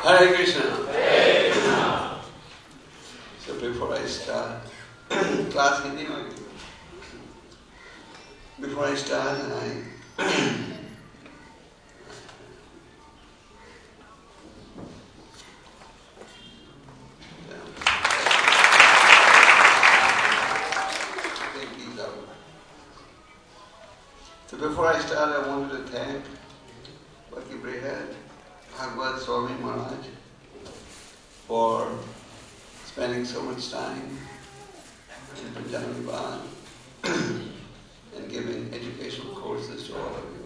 Hare Krishna. Hare Krishna. So before I start, class Hindi or before I start, before I start, I wanted to thank Bhakti Brihad Bhagavad Swami Maharaj for spending so much time in Punjabi Bhavan and giving educational courses to all of you.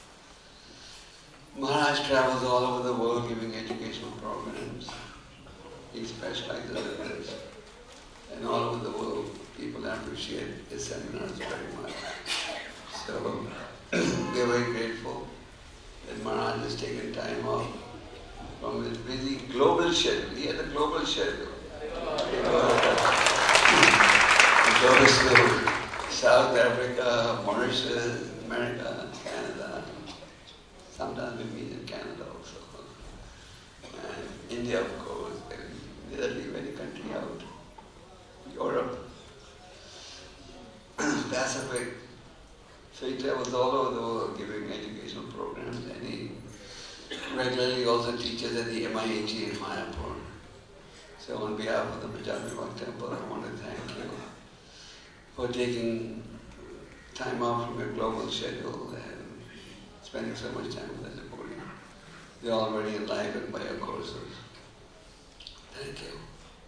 Maharaj travels all over the world giving educational programs. He specializes in this. And all over the world, people appreciate his seminars very much. So, we're very grateful that Maharaj has taken time off from his busy global schedule. He had a global schedule. He goes to South Africa, Mauritius, America, Canada. Sometimes we meet in Canada also. And India, of course. They never leave any country out. Europe, Pacific. So he travels all over the world giving educational programs, and he regularly also teaches at the MIHE in Mayapur. So on behalf of the Punjabi Bhakti Temple, I want to thank you for taking time off from your global schedule and spending so much time with us at Puri. You're all very enlivened by your courses. Thank you.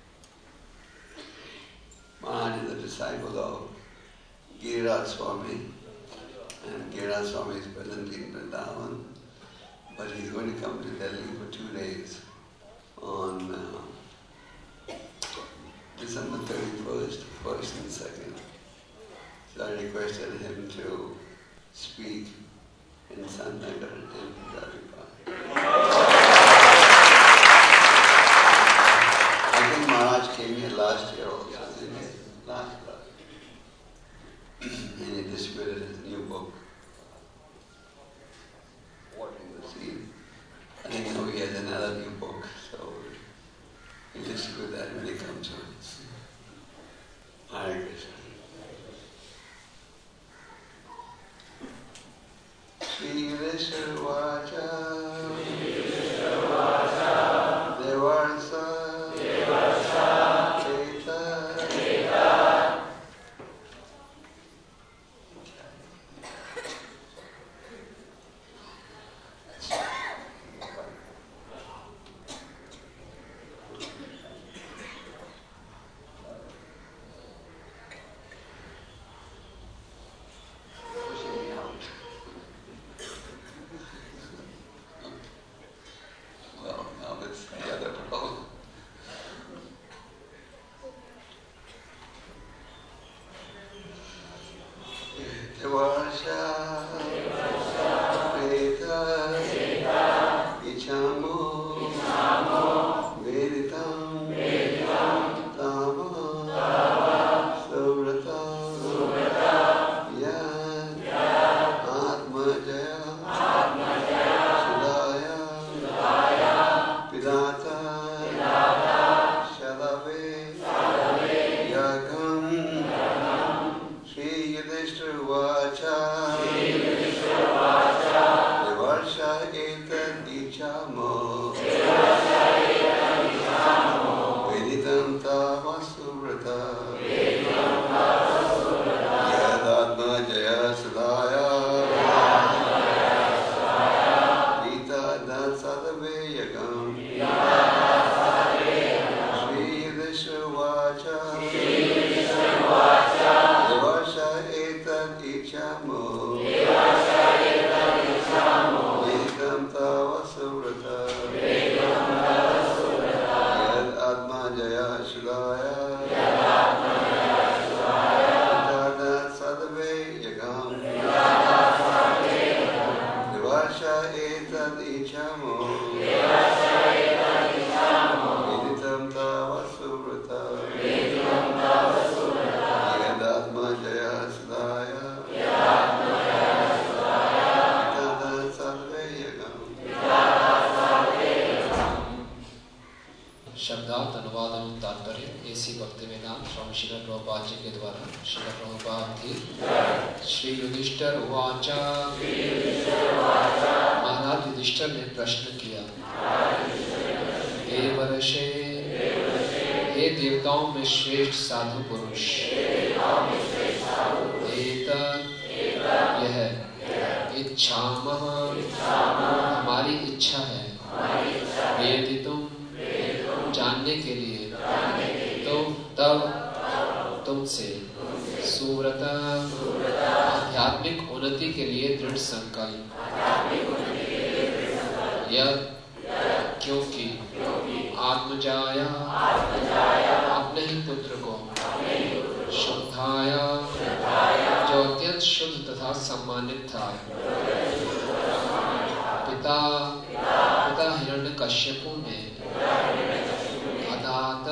Maharaj is a disciple of Giriraj Swami. And Giriraj Swami is presently in Vrindavan, but he's going to come to Delhi for 2 days on December 31st, 1st and 2nd. So I requested him to speak in Santnagar and Punjabi Bhavan. I think Maharaj came here last year also, didn't he? Last. And he distributed his new book, Watering the Seed. I think now he has another new book, so he'll distribute that when he comes on. Hare Krishna. Shri Vishnu Vacha Devarsa शब्दार्थ अनुवाद एवं तात्पर्य AC भक्ति वेदांत स्वामी श्रील प्रभुपाद जी के द्वारा श्रील प्रभुपाद की। श्री युधिष्ठिर उवाच, महाराज युधिष्ठिर ने प्रश्न किया, देवर्षे, हे देवताओं में श्रेष्ठ साधु पुरुष, एतत्, यह, इच्छामः, हमारी इच्छा है, वेदितुम्, जानने के लिए, तो तब तुमसे, सुव्रत, आध्यात्मिक उन्नति के लिए दृढ़ संकल्प, यद, क्योंकि, आत्मजाया, अपने ही पुत्र को, शुद्धाया, जो अत्यंत शुद्ध तथा सम्मानित था, पिता हिरण्यकश्यपु ने अदात,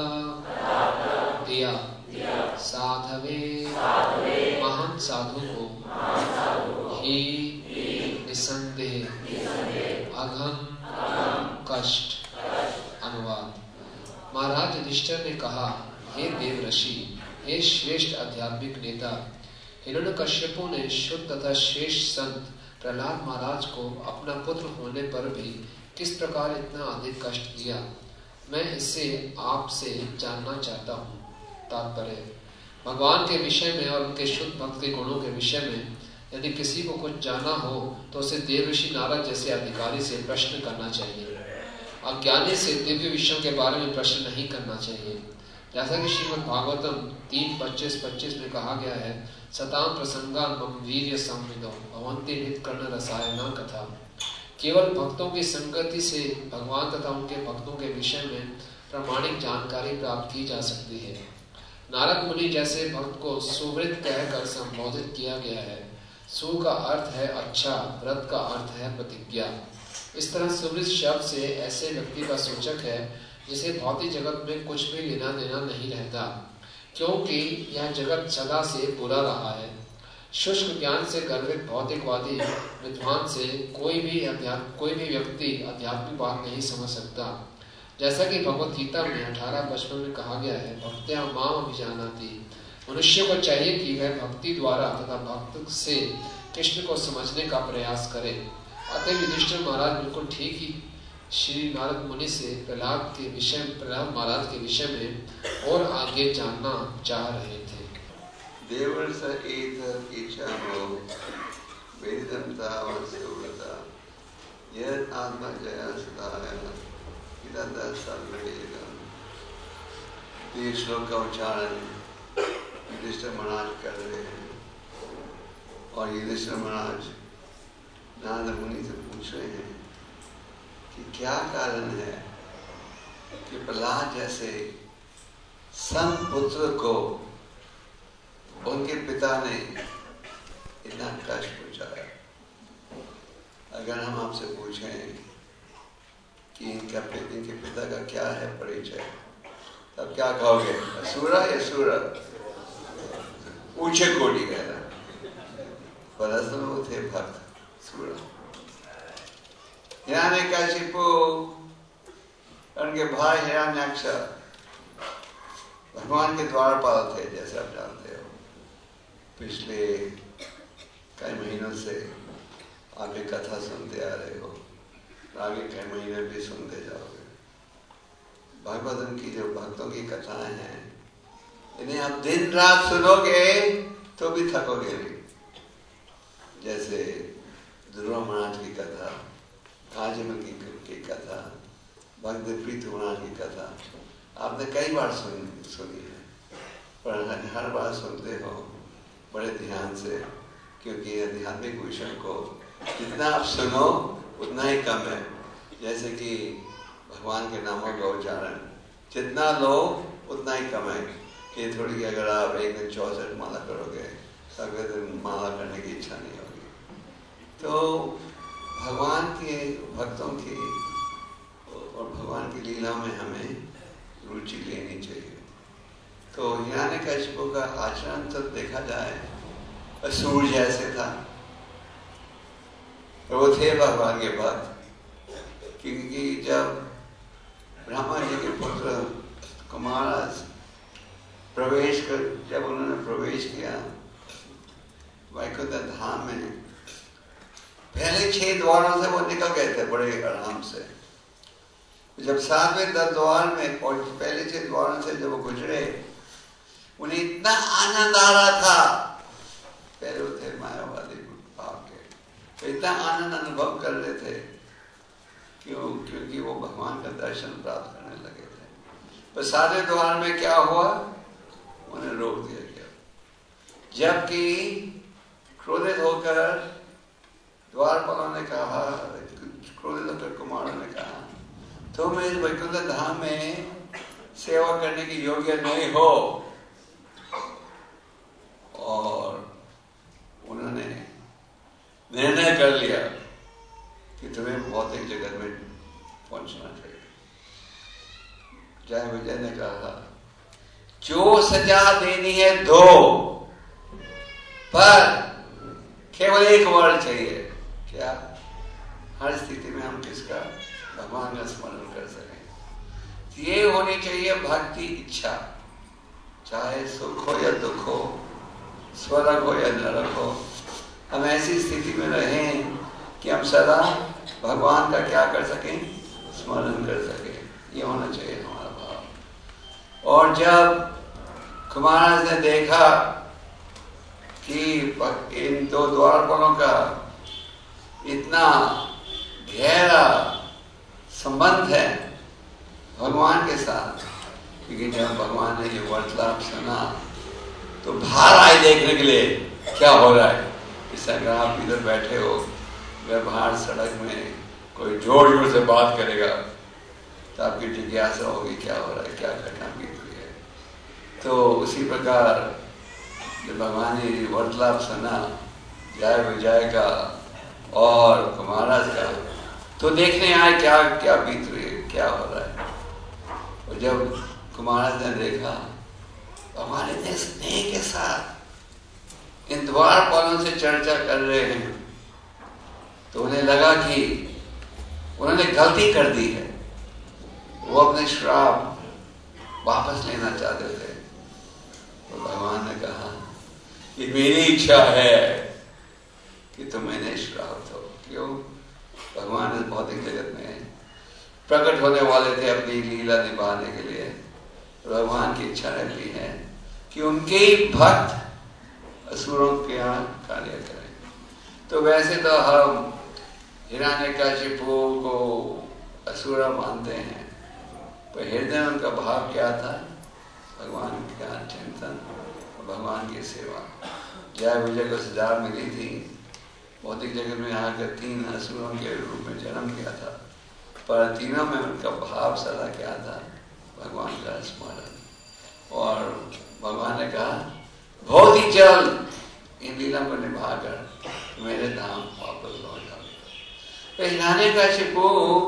दिया, साधवे, महान साधु को, ही, निसंदेह, अघम, कष्ट। अनुवाद। महाराज युधिष्ठिर ने कहा, हे देवऋषि, हे श्रेष्ठ आध्यात्मिक नेता, हिरण्यकश्यपु ने शुद्ध तथा श्रेष्ठ संत प्रहलाद महाराज को अपना पुत्र होने पर भी किस प्रकार इतना अधिक कष्ट दिया, मैं इसे आपसे जानना चाहता हूँ। तात्पर्य, भगवान के विषय में और उनके शुद्ध भक्त के गुणों के विषय में यदि किसी को कुछ जाना हो तो उसे देवर्षि नारद जैसे अधिकारी से प्रश्न करना चाहिए। अज्ञानी से दिव्य विषयों के बारे में प्रश्न नहीं करना चाहिए। जैसा कि श्रीमद् भागवतम 3:25-25 में कहा गया है, सताम प्रसंगान मम वीर्य संविदो भवन्ति नित कर्ण रसायना कथा। केवल भक्तों की संगति से भगवान तथा उनके भक्तों के विषय में प्रामाणिक जानकारी प्राप्त की जा सकती है। नारद मुनि जैसे भक्त को सुवृत कहकर संबोधित किया गया है। सु का अर्थ है अच्छा, व्रत का अर्थ है प्रतिज्ञा। इस तरह सुवृत शब्द से ऐसे व्यक्ति का सूचक है जिसे भौतिक जगत में कुछ भी लेना देना नहीं रहता, क्योंकि यह जगत सदा से बुरा रहा है। शुष्क ज्ञान से गर्वित भौतिकवादी विद्वान से कोई भी व्यक्ति आध्यात्मिक बात नहीं समझ सकता। जैसा कि भगवत गीता में 18:55 में कहा गया है, भक्त्या माम अभिजानाति। मनुष्य को चाहिए कि वह भक्ति द्वारा तथा भक्त से कृष्ण को समझने का प्रयास करे। अतः युधिष्ठिर महाराज बिल्कुल ठीक ही श्री नारद मुनि से प्रहलाद महाराज के विषय में और आगे जानना चाह रहे थे। देवर्ष एतत् इच्छामो वेदितं तावत् सुव्रता यत् आत्मजया सदाय इदन्तः सर्ववेदम्। ये श्लोक का उच्चारण युधिष्ठिर महाराज कर रहे हैं और युधिष्ठिर महाराज नारद मुनि से पूछ रहे हैं कि क्या कारण है कि प्रहलाद जैसे संत पुत्र को उनके पिता ने इतना कष्ट पहुंचाया। अगर हम आपसे पूछें कि इनके पिता का क्या है परिचय, तब क्या कहोगे? असुरा या सुरा? ऊंचे कोटि का ना, पर असल वो थे भक्त सुरा। हिरण्यकशिपु उनके भाई हिरण्याक्ष भगवान के द्वारपाल थे, जैसे आप जानते हो। पिछले कई महीनों से आप ये कथा सुनते आ रहे हो, आगे कई महीने भी सुनते जाओगे। भागवतम की जो भक्तों की कथाएं हैं, इन्हें आप दिन रात सुनोगे तो भी थकोगे नहीं। जैसे ध्रुव महाराज की कथा, आजमल की कथा, भक्त प्रीत महाराज की कथा आपने कई बार सुनी है, पर हर बार सुनते हो बड़े ध्यान से, क्योंकि आध्यात्मिक विषय को जितना आप सुनो उतना ही कम है। जैसे कि भगवान के नामों का उच्चारण जितना लो उतना ही कम है। कि थोड़ी अगर आप एक दिन 64 माला करोगे, अगले दिन माला करने की इच्छा नहीं होगी। तो भगवान के भक्तों की और भगवान की लीला में हमें रुचि लेनी चाहिए। तो हिरण्यकशिपु का आचरण तो देखा जाए असुर जैसे था, वो थे भगवान के भक्त। क्योंकि जब ब्रह्मा जी के पुत्र जब उन्होंने प्रवेश किया वैकुंठ धाम में, पहले 6 द्वारों से वो निकल गए थे बड़े आराम से। जब 7वें द्वार में और पहले 6 द्वारों से जब वो गुजरे, उन्हें इतना आनंद आ रहा था। पहले वो थे मायावादी भाव के, तो इतना आनंद अनुभव कर रहे थे क्योंकि वो भगवान का दर्शन प्राप्त करने लगे थे। पर 7वें द्वार में क्या हुआ, उन्हें रोक दिया गया। जबकि क्रोधित होकर द्वारपालों ने कहा, क्रोधित होकर कुमारों ने कहा, तुम इस वैकुंठ धाम में सेवा करने की योग्य नहीं हो। और उन्होंने निर्णय कर लिया कि तुम्हें भौतिक जगत में पहुंचना चाहिए। जय विजय ने कहा, जो सजा देनी है दो, पर केवल एक वर्ण चाहिए। क्या? हर स्थिति में हम किसका? भगवान का स्मरण कर सकें। ये होनी चाहिए भक्ति इच्छा, चाहे सुख हो या दुख हो, स्वर्ग हो या नरक हो, हम ऐसी स्थिति में रहें कि हम सदा भगवान का क्या कर सकें? स्मरण कर सकें। ये होना चाहिए हमारा भाव। और जब कुमार ने देखा कि इन 2 द्वारपालों का इतना गहरा संबंध है भगवान के साथ, क्योंकि जब भगवान ने ये वार्तालाप सुना तो बाहर आए देखने के लिए क्या हो रहा है। इस अगर आप इधर बैठे हो, अगर बाहर सड़क में कोई जोर जोर से बात करेगा तो आपकी जिज्ञासा होगी क्या हो रहा है, क्या घटना बीत रही है। तो उसी प्रकार जब भगवान ने वार्तालाप सुना जय विजय का और महाराज का, तो देखने आए क्या क्या बीत रही है, क्या हो रहा है। और जब कुमार ने देखा भगवान इतने स्नेह के साथ इन द्वारपालों से चर्चा कर रहे हैं, तो उन्हें लगा कि उन्होंने गलती कर दी है। वो अपने श्राप वापस लेना चाहते थे। तो भगवान ने कहा कि मेरी इच्छा है कि तुम इन्हें श्राप दो। क्यों? भगवान इस भौतिक जगत में प्रकट होने वाले थे अपनी लीला निभाने के लिए। भगवान की इच्छा रहती है कि उनके ही भक्त असुरों के यहाँ कार्य करें। तो वैसे तो हम हिरण्यकशिपु को असुर मानते हैं, पर हृदय में उनका भाव क्या था? भगवान का चिंतन, भगवान की सेवा। जय विजय को सजा मिली थी, भौतिक जगत में आकर 3 असुरों के रूप में जन्म किया था, पर तीनों में उनका भाव सदा क्या था? भगवान का स्मरण। और भगवान ने कहा बहुत ही जल्द इन लीला को निभाकर मेरे धाम वापस लौट जाओ। तो हिरण्यकशिपु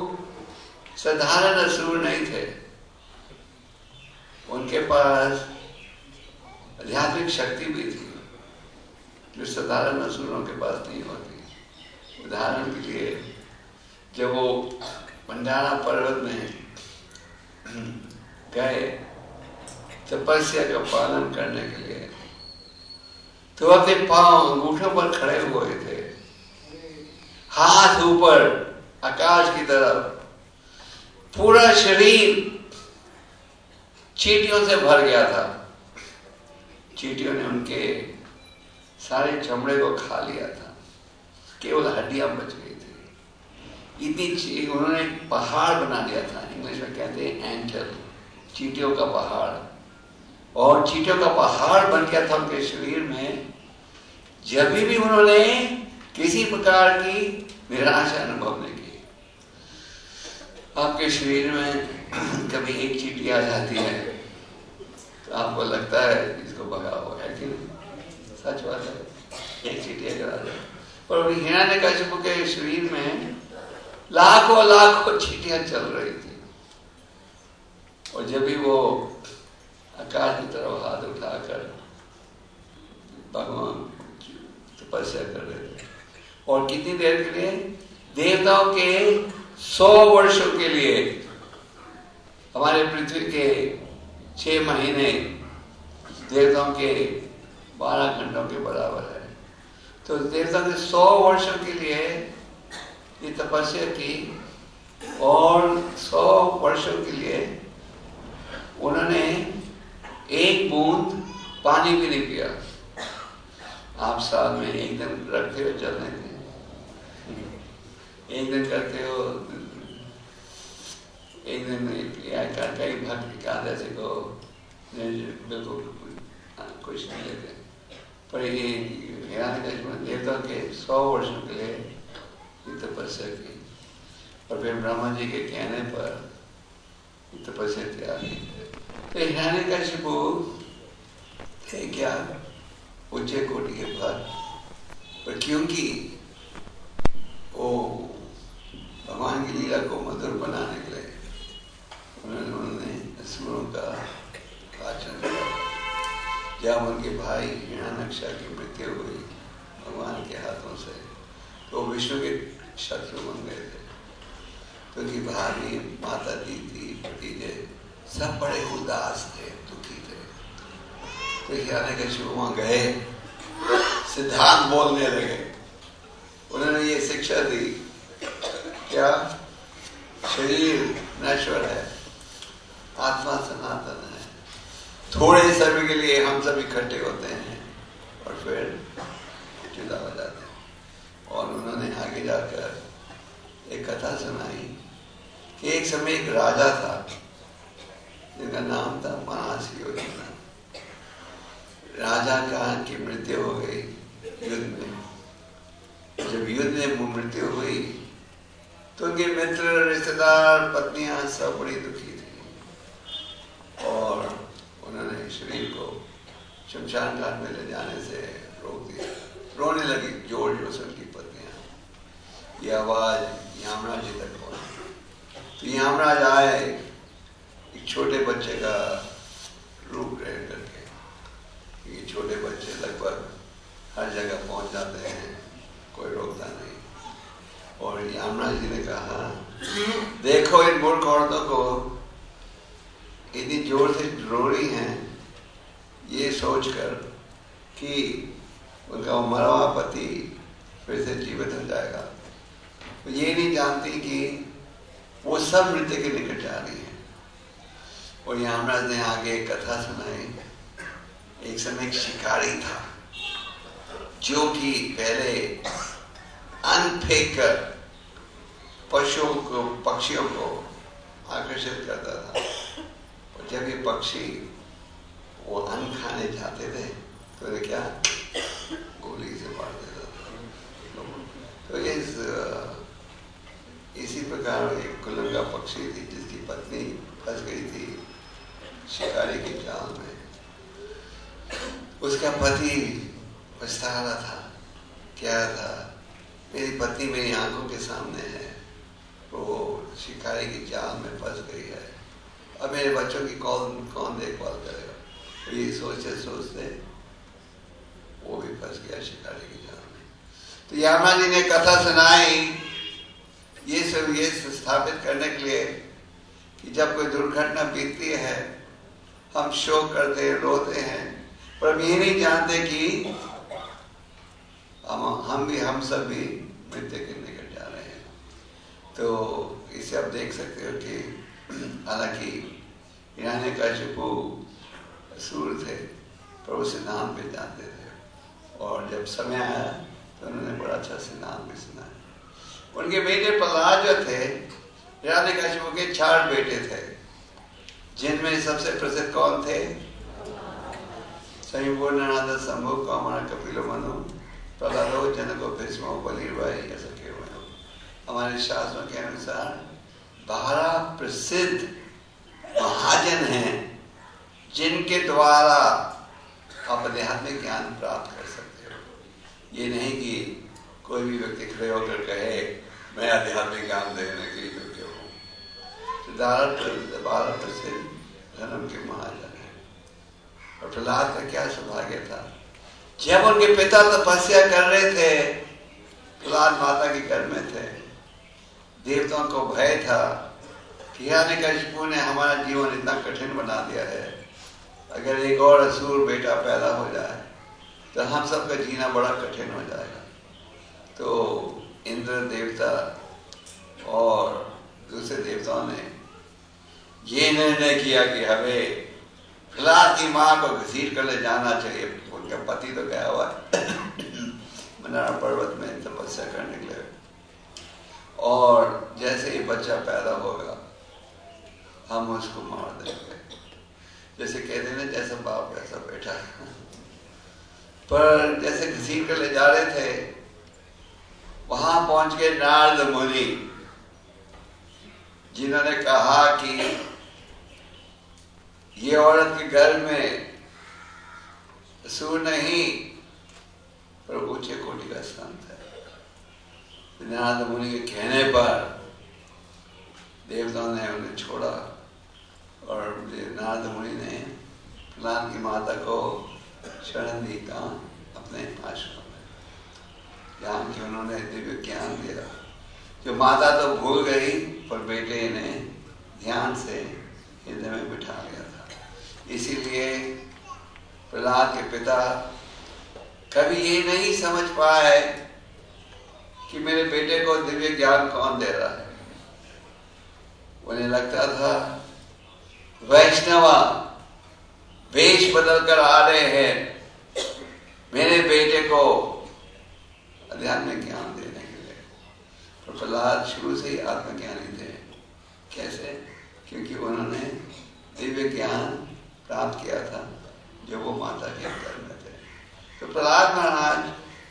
साधारण असुर नहीं थे, उनके पास आध्यात्मिक शक्ति भी थी जो साधारण असुरों के पास नहीं होती। उदाहरण के लिए जब वो मंडारा पर्वत में गए तपस्या का पालन करने के लिए, तो अपने पांव अंगूठों पर खड़े हुए थे, हाथ ऊपर आकाश की तरफ, पूरा शरीर चींटियों से भर गया था। चींटियों ने उनके सारे चमड़े को खा लिया था, केवल हड्डियां बच गई थी। इतनी उन्होंने पहाड़ बना दिया था, इंग्लिश में कहते हैं एंटल, चींटियों का पहाड़। और चींटियों का पहाड़ बन गया था उनके शरीर में। जब भी उन्होंने किसी प्रकार की निराशा अनुभव नहीं की। आपके शरीर में कभी एक चींटी आ जाती है तो आपको लगता है इसको भगा हुआ है कि नहीं? सच बात है, एक चींटी अगर आ जाए। और हिरण्यकशिपु के शरीर में लाखों लाखों चींटियां चल रही थी। और जब भी वो आकाश की तरफ हाथ उठाकर भगवान तपस्या कर रहे थे, और कितनी देर के लिए? देवताओं के 100 वर्षों के लिए, हमारे पृथ्वी के 6 महीने देवताओं के 12 घंटों के बराबर है। तो देवताओं ने 100 वर्षों के लिए ये तपस्या की और 100 वर्षों के लिए उन्होंने एक बूंद पानी भी नहीं पिया। आप साल में एक दिन रखते हो चलने के, एक दिन करते हो, एक दिन कई भक्त एकादशी को बिल्कुल कुछ नहीं लेते, पर ये देवता के 100 वर्षों के लिए ये तपस्या की और फिर ब्रह्मा जी के कहने पर तपस्या त्यागी। तो हिरण्यकशिपु थे क्या उच्च कोटि के भक्त, पर क्योंकि वो भगवान की लीला को मधुर बनाने के लिए उन्होंने असुरों का आचरण किया। जब उनके भाई हिरण्यक्ष की मृत्यु हुई भगवान के हाथों से, तो विष्णु के शत्रु बन गए थे। तो उनकी भाभी, माता दीदी, भतीजे सब बड़े उदास थे, दुखी थे। तो हिरण्यकशिप वहां गए, सिद्धांत बोलने लगे। उन्होंने ये शिक्षा दी, क्या शरीर नश्वर है, आत्मा सनातन है। थोड़े समय के लिए हम सब इकट्ठे होते हैं और फिर जुदा हो जाते हैं। और उन्होंने आगे जाकर एक कथा सुनाई कि एक समय एक राजा था जिनका नाम था मनासी योजना। राजा की मृत्यु हो गई युद्ध में। जब युद्ध में मृत्यु हुई तो उनके मित्र, रिश्तेदार, पत्नियां सब बड़ी दुखी थी और उन्होंने शरीर को शमशान घाट में ले जाने से रोक दिया। रोने लगी जोर जोर से उनकी पत्नियां। ये आवाज यमराज जी तक पहुंची। तो यमराज आए एक छोटे बच्चे का रूप ग्रहण करके। ये छोटे बच्चे लगभग हर जगह पहुंच जाते हैं, कोई रोकता नहीं। और यमराज जी ने कहा, देखो इन मूर्ख औरतों को इतनी जोर से रो रही हैं, ये सोचकर कि उनका मरा हुआ पति फिर से जीवित हो जाएगा। तो ये नहीं जानती कि वो सब मृत्यु के निकट जा रही है। और यमराज ने आगे एक कथा सुनाई। एक समय एक शिकारी था जो कि पहले अन्न फेंक कर पशुओं को, पक्षियों को आकर्षित करता था। और जब ये पक्षी वो अन्न खाने जाते थे तो उन्हें क्या गोली से मार देता था। तो इसी प्रकार एक कुलंगा पक्षी थी जिसकी पत्नी फंस गई थी शिकारी के जाल में। उसका पति पछता रहा था, क्या था, मेरी पत्नी मेरी आंखों के सामने है, वो शिकारी की जाल में फंस गई है, अब मेरे बच्चों की कौन देखभाल करेगा। तो ये सोचते सोचते वो भी फंस गया शिकारी की जाल में। तो यमराज जी ने कथा सुनाई ये सब ये स्थापित करने के लिए कि जब कोई दुर्घटना बीतती है हम शोक करते हैं, रोते हैं, पर हम ये नहीं जानते कि हम सब भी मृत्यु के निकट जा रहे हैं। तो इसे आप देख सकते हो कि हालांकि हिरण्यकशिपु असुर थे पर वो सिद्धांत भी जानते थे और जब समय आया तो उन्होंने बड़ा अच्छा सिद्धांत भी सुनाया। उनके बेटे प्रहलाद जो थे, हिरण्यकशिपु के 4 बेटे थे जिनमें सबसे प्रसिद्ध कौन थे? स्वयंपूर्णानंद, शंभु, कौमार, कपिलो, मनु, प्रहलादो, जनको, भीष्मो, बलिर्भाई, ऐसा केवल। हमारे शास्त्रों के अनुसार 12 प्रसिद्ध महाजन हैं जिनके द्वारा आप आध्यात्मिक ज्ञान प्राप्त कर सकते हो। ये नहीं कि कोई भी व्यक्ति खड़े होकर कहे मैं आध्यात्मिक ज्ञान देने के लिए योग्य हूँ। 12 प्रसिद्ध धर्म के महाजन हैं। और प्रहलाद का क्या सौभाग्य था, जब उनके पिता तपस्या कर रहे थे, प्रहलाद माता के गर्भ में थे, देवताओं को भय था कि हिरण्यकशिपु ने हमारा जीवन इतना कठिन बना दिया है, अगर एक और असुर बेटा पैदा हो जाए तो हम सबका जीना बड़ा कठिन हो जाएगा। तो इंद्र देवता और दूसरे देवताओं ने ये निर्णय किया कि हमें फिलहाल की माँ को घसीट कर ले जाना चाहिए। उनका पति तो गया हुआ मंदार पर्वत में तपस्या करने के लिए, और जैसे ही बच्चा पैदा होगा हम उसको मार देंगे। जैसे कहते हैं ना, जैसा बाप वैसा बेटा। पर जैसे घसीट कर ले जा रहे थे, वहां पहुंच के नारद मुनि, जिन्होंने कहा कि ये औरत के गर्भ में असुर नहीं पर ऊंचे कोटि का संत है। नारद मुनि के कहने पर देवताओं ने उन्हें छोड़ा और नारद मुनि ने प्रहलाद की माता को शरण दी कहा अपने आश्रम में, जहाँ कि उन्होंने दिव्य ज्ञान दिया। जो माता तो भूल गई पर बेटे ने ध्यान से हृदय में बिठा लिया था। इसीलिए प्रहलाद के पिता कभी ये नहीं समझ पाए कि मेरे बेटे को दिव्य ज्ञान कौन दे रहा है। उन्हें लगता था वैष्णवा वेश बदल कर आ रहे हैं मेरे बेटे को आध्यात्मिक ज्ञान देने के लिए। तो प्रहलाद शुरू से ही आत्मज्ञानी थे। कैसे? क्योंकि उन्होंने दिव्य ज्ञान प्राप्त किया था जो वो माता के अंदर में थे। तो प्रहलाद महाराज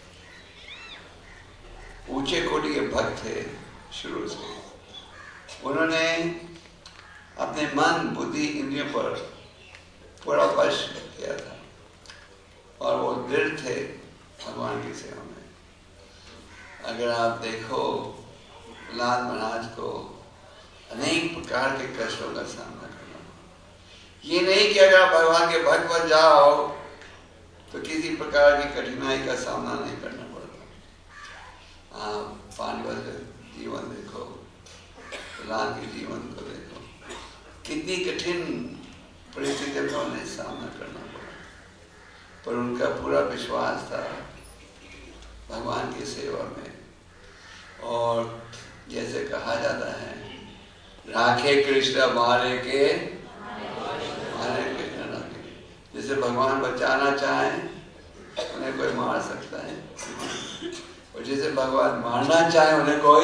ऊंचे कोटि के भक्त थे शुरू से। उन्होंने अपने मन बुद्धि इंद्रियों पर पूरा वश किया था और वो दृढ़ थे भगवान की सेवा में। अगर आप देखो प्रहलाद महाराज को अनेक प्रकार के कष्टों का सामना करना, ये नहीं कि अगर आप भगवान के भक्त बन जाओ तो किसी प्रकार की कठिनाई का सामना नहीं करना पड़ता। आप पांडवों का जीवन देखो, प्रहलाद के जीवन को देखो, कितनी कठिन परिस्थितियों का उन्हें सामना करना पड़ा, पर उनका पूरा विश्वास था भगवान की सेवा में। और जैसे कहा जाता है, राखे कृष्ण मारे के मारे कृष्ण राखे। जैसे भगवान बचाना चाहें उन्हें कोई मार सकता है, और जैसे भगवान मारना चाहे उन्हें कोई।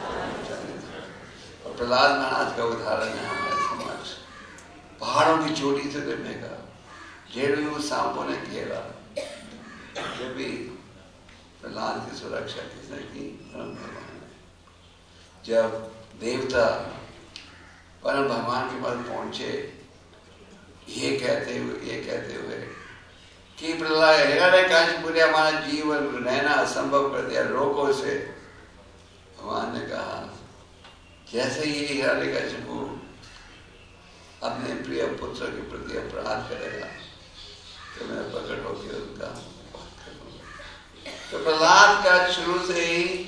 और प्रहलाद महाराज का उदाहरण है हमारे समाज। पहाड़ों की चोटी से गिरने का, ढेरों सांपों ने घेरा, जब भी प्रहलाद की सुरक्षा किसने की? परम भगवान ने। जब देवता परम भगवान के पास पहुंचे ये कहते हुए कि प्रहलाद हिरण्यकश्यप ने हमारा जीवन रहना असंभव कर दिया, रोको से। भगवान ने कहा जैसे ही हिरण्यकश्यप अपने प्रिय पुत्र के प्रति अपराध करेगा तो मैं प्रकट होकर उनका वध करूंगा। तो प्रहलाद का शुरू से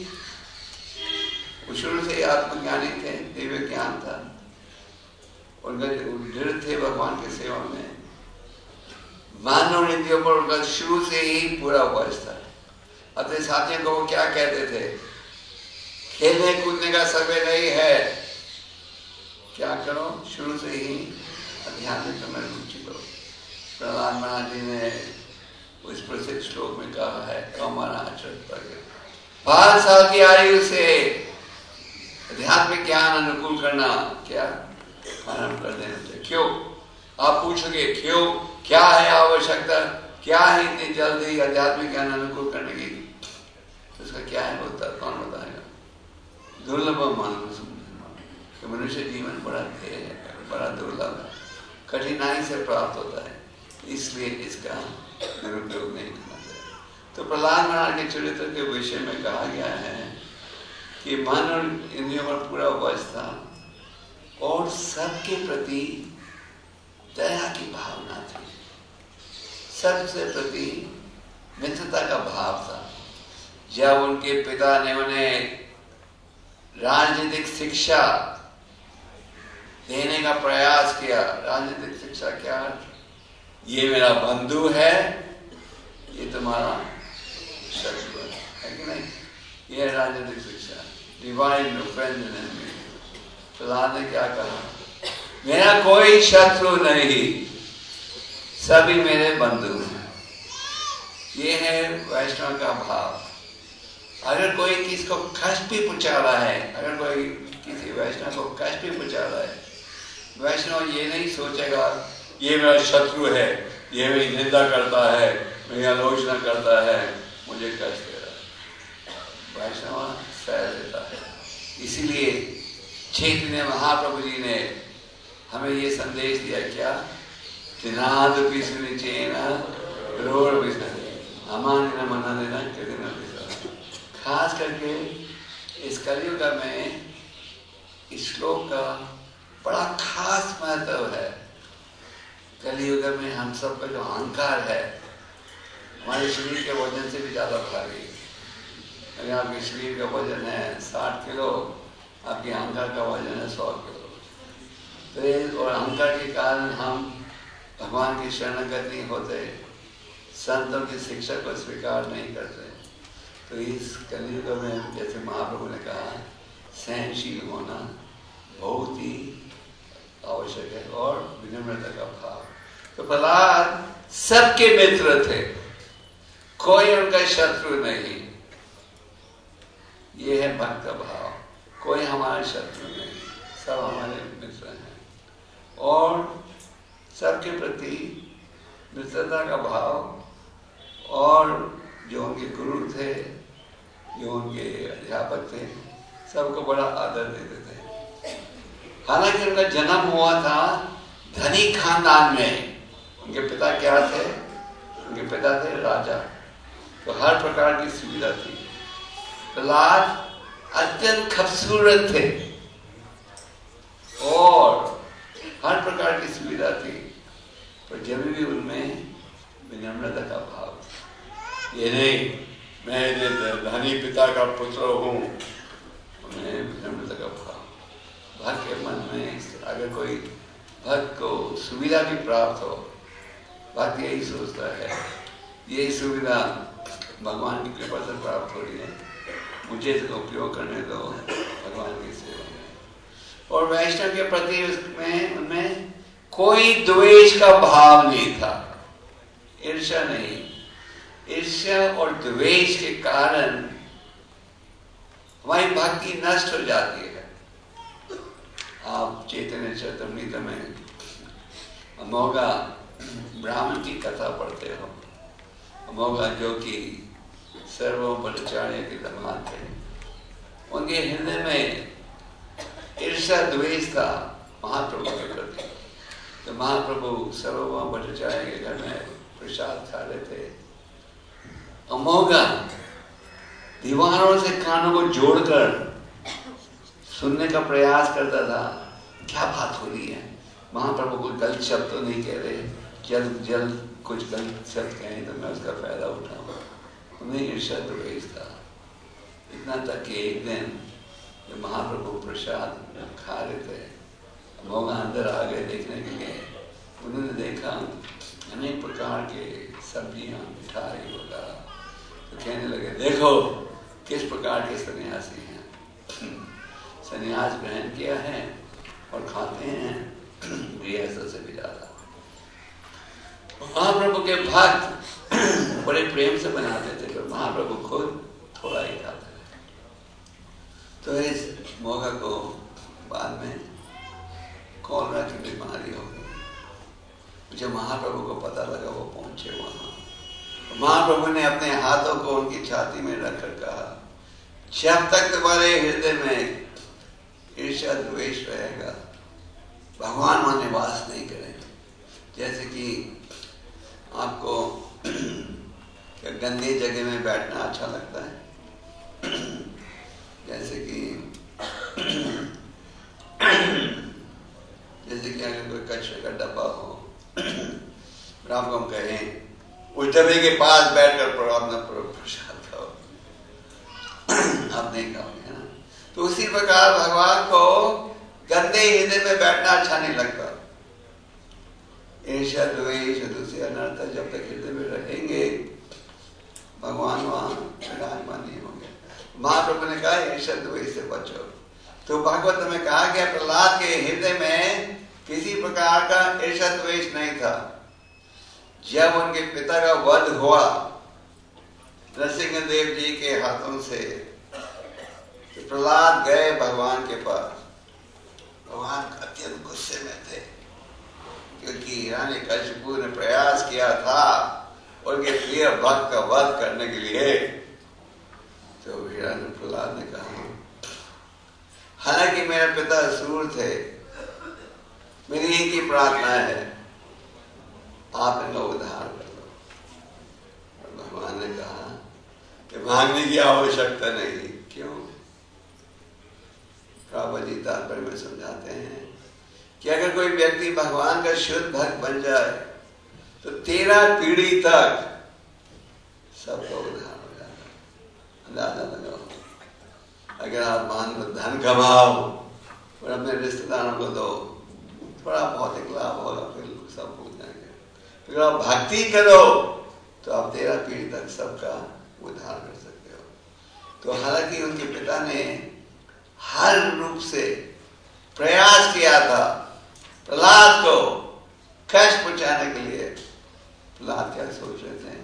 ही आत्मज्ञानी थे, दिव्य ज्ञान था उनका, दृढ़ थे भगवान की सेवा में। मन और इंद्रियों पर उनका शुरू से ही पूरा वश था। अपने साथियों को वो क्या कहते थे? खेलने कूदने का समय नहीं है, क्या करो? शुरू से ही अध्यात्म में रुचि लो। प्रहलाद महाराज जी ने उस प्रसिद्ध श्लोक में कहा है, कौमार आचरण पर 5 साल की आयु से आध्यात्मिक ज्ञान अनुकूल करना क्या आरंभ कर देना चाहिए। क्यों? आप पूछोगे क्यों, क्या है आवश्यकता, क्या है इतनी जल्दी आध्यात्मिक ज्ञान अनुकूल करने की? तो इसका क्या है उत्तर कौन बताएगा? दुर्लभ मानुष, मनुष्य जीवन बड़ा ध्येय है, बड़ा दुर्लभ है, कठिनाई से प्राप्त होता है, इसलिए इसका निरुपयोग नहीं करना चाहिए। तो प्रहलाद महाराज के चरित्र के विषय में कहा गया है कि मन और इंद्रियों पर पूरा वश था और सबके प्रति दया की भावना थी, सबसे प्रति मित्रता का भाव था। जब उनके पिता ने उन्हें राजनीतिक शिक्षा देने का प्रयास किया, राजनीतिक शिक्षा क्या? ये मेरा बंधु है, ये तुम्हारा शत्रु है कि नहीं? ये राजनीतिक शिक्षा, डिवाइड फ्रेंड एंड। प्रहलाद ने क्या कहा? मेरा कोई शत्रु नहीं, सभी मेरे बंधु हैं। ये है वैष्णव का भाव। अगर कोई किसी को कष्ट भी पहुंचा रहा है, अगर कोई किसी वैष्णव को कष्ट भी पहुंचा रहा है, वैष्णव ये नहीं सोचेगा ये मेरा शत्रु है, ये मेरी निंदा करता है, मेरी आलोचना करता है, मुझे कष्ट दे रहा है। वैष्णव सह देता है। इसीलिए चैतन्य महाप्रभु जी ने हमें ये संदेश दिया क्या? तिनादपि सुनिचेन रोड विष्णु अमान न मना देना कितना। खास करके इस कलयुग में इस श्लोक का बड़ा खास महत्व है। कलयुग में हम सब का जो अहंकार है, हमारे शरीर के वजन से भी ज्यादा भारी। अगर आपके शरीर का वजन है 60 किलो, आपके अहंकार का वजन है 100 किलो। तो और अहंकार के कारण हम भगवान की शरणागत नहीं होते, संतों की शिक्षा को स्वीकार नहीं करते। तो इस कलयुग में जैसे महाप्रभु ने कहा, सहनशील होना बहुत ही आवश्यक है और विनम्रता का भाव। तो प्रहलाद सबके मित्र थे, कोई उनका शत्रु नहीं। ये है भक्त का भाव, कोई हमारा शत्रु नहीं, सब हमारे मित्र हैं। और सबके प्रति मित्रता का भाव, और जो उनके गुरु थे, जो उनके अध्यापक थे, सबको बड़ा आदर देते थे। हालांकि उनका जन्म हुआ था धनी खानदान में। उनके पिता क्या थे? उनके पिता थे राजा, तो हर प्रकार की सुविधा थी। प्रहलाद अत्यंत खूबसूरत थे और हर प्रकार की सुविधा थी, पर जब भी उनमें विनम्रता का भाव। ये नहीं मैं धनी पिता का पुत्र हूँ, उन्हें विनम्रता का भाव। भक्त के मन में अगर कोई भक्त को सुविधा भी प्राप्त हो, भक्त यही सोचता है यही सुविधा भगवान की कृपा से प्राप्त हो रही है, मुझे इसका उपयोग करने दो भगवान की सेवा में। और वैष्णव के प्रति उसमें उनमें कोई द्वेष का भाव नहीं था, ईर्ष्या नहीं। ईर्ष्या और द्वेष के कारण हमारी भक्ति नष्ट हो जाती है। आप चैतन्य चरितामृत में अमोघा ब्राह्मण की कथा पढ़ते हो। अमोघा जो कि सर्वोपचार्य के दामाद थे, उनके हृदय में ईर्ष्या द्वेष था महाप्रभु के प्रति। तो महाप्रभु सर्वोपचार्य के घर में प्रसाद खा रहे थे। अमोघा दीवारों से कानों को जोड़कर सुनने का प्रयास करता था, क्या बात हो रही है। महाप्रभु कोई गलत शब्द तो नहीं कह रहे, जल्द जल्द कुछ गलत शब्द कहें तो मैं उसका फायदा उठाऊं। उन्हें ईर्ष्या द्वेष था। इतना तक कि एक दिन जब महाप्रभु प्रसाद खा रहे थे, अमोघा अंदर आ गए देखने के लिए। उन्होंने देखा अनेक प्रकार के सब्जियां, मिठाई वगैरह, तो कहने लगे देखो किस प्रकार के सन्यासी हैं, सन्यास ग्रहण किया है और खाते हैं गृहस्थ से भी ज्यादा। महाप्रभु के भक्त बड़े प्रेम से बनाते थे, पर महाप्रभु खुद थोड़ा ही खाते थे। तो इस मौका को बाद में कोलरा की बीमारी हो गई। जब महाप्रभु को पता लगा, वो पहुंचे वहां। महाप्रभु ने अपने हाथों को उनकी छाती में रखकर कहा, जब तक तुम्हारे हृदय में ईर्ष्या द्वेष रहेगा, भगवान वहां निवास नहीं करेंगे। जैसे कि आपको गंदी जगह में बैठना अच्छा लगता है, जैसे कि अगर कोई कचरे का डब्बा हो, आपको हम कहें उस डब्बे के पास बैठकर प्रसाद खाओ, आप नहीं खाओगे ना। तो उसी प्रकार भगवान को गंदे हृदय में बैठना अच्छा नहीं लगता। ईर्ष्या द्वेष दूसरे अनर्थ जब तक हृदय में रहेंगे भगवान वहाँ विराजमान नहीं होंगे। महाप्रभु ने कहा ईर्ष्या द्वेष से बचो। तो भागवत में कहा गया प्रहलाद के हृदय में किसी प्रकार का ईर्ष्या द्वेष नहीं था। जब उनके पिता का वध हुआ नरसिंह देव जी के हाथों से, तो प्रहलाद गए भगवान के पास। भगवान अत्यंत गुस्से में थे क्योंकि हिरण्यकशिपु ने प्रयास किया था उनके प्रिय भक्त का वध करने के लिए। तो प्रहलाद ने कहा हालांकि मेरे पिता असुर थे, मेरी एक ही प्रार्थना है आप इनका उद्धार कर दो। और भगवान ने कहा कि मांगने की आवश्यकता नहीं। क्यों? प्रभु जी तात्पर्य में समझाते हैं कि अगर कोई व्यक्ति भगवान का शुद्ध भक्त बन जाए तो 13 पीढ़ी तक सबका उद्धार हो जाता है। अंदाजा लगाओ, अगर आप मान लो धन कमाओ और अपने रिश्तेदारों को दो, थोड़ा भौतिक लाभ होगा, फिर लोग सब भूल जाएंगे। अगर आप भक्ति करो तो आप 13 पीढ़ी तक सबका उद्धार कर सकते हो। तो हालांकि उनके पिता ने हर रूप से प्रयास किया था प्रहलाद को कष्ट पहुंचाने के लिए। प्रहलाद क्या सोच रहे थे?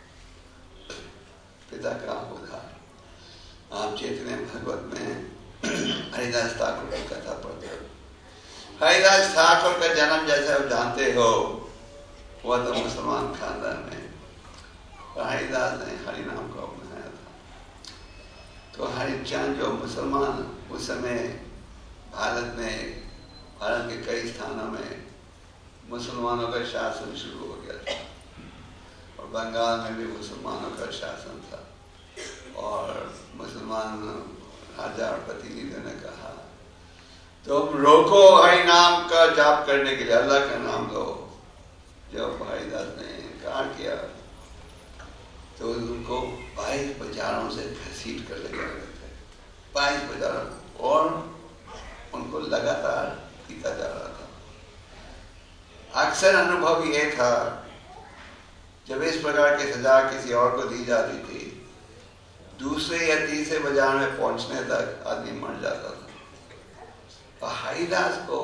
पिता का उद्धार। आप चैतन्य भागवत में हरिदास ठाकुर की कथा पढ़ते हो। हरिदास ठाकुर का जन्म जैसे आप जानते हो वह तो मुसलमान खानदान में, हरिदास ने हरि नाम को अपनाया था। तो हरिचंद जो मुसलमान उस समय भारत के कई स्थानों में मुसलमानों का शासन शुरू हो गया था और बंगाल में भी मुसलमानों का शासन था। और मुसलमान राजा और प्रतिनिधियों ने कहा तुम रोको हरि नाम का जाप करने के लिए, अल्लाह का नाम लो। जब हरिदास ने इनकार किया तो उनको 22 बाजारों से घसीट कर ले गए थे। 22 बाजारों, और उनको लगातार पीटा जा रहा था। अक्सर अनुभव ये था जब इस प्रकार की सजा किसी और को दी जाती थी, दूसरे या तीसरे बाजार में पहुंचने तक आदमी मर जाता था। और हरिदास को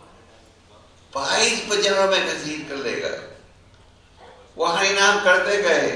22 बाजारों में घसीट कर ले गए। वो हरिनाम करते गए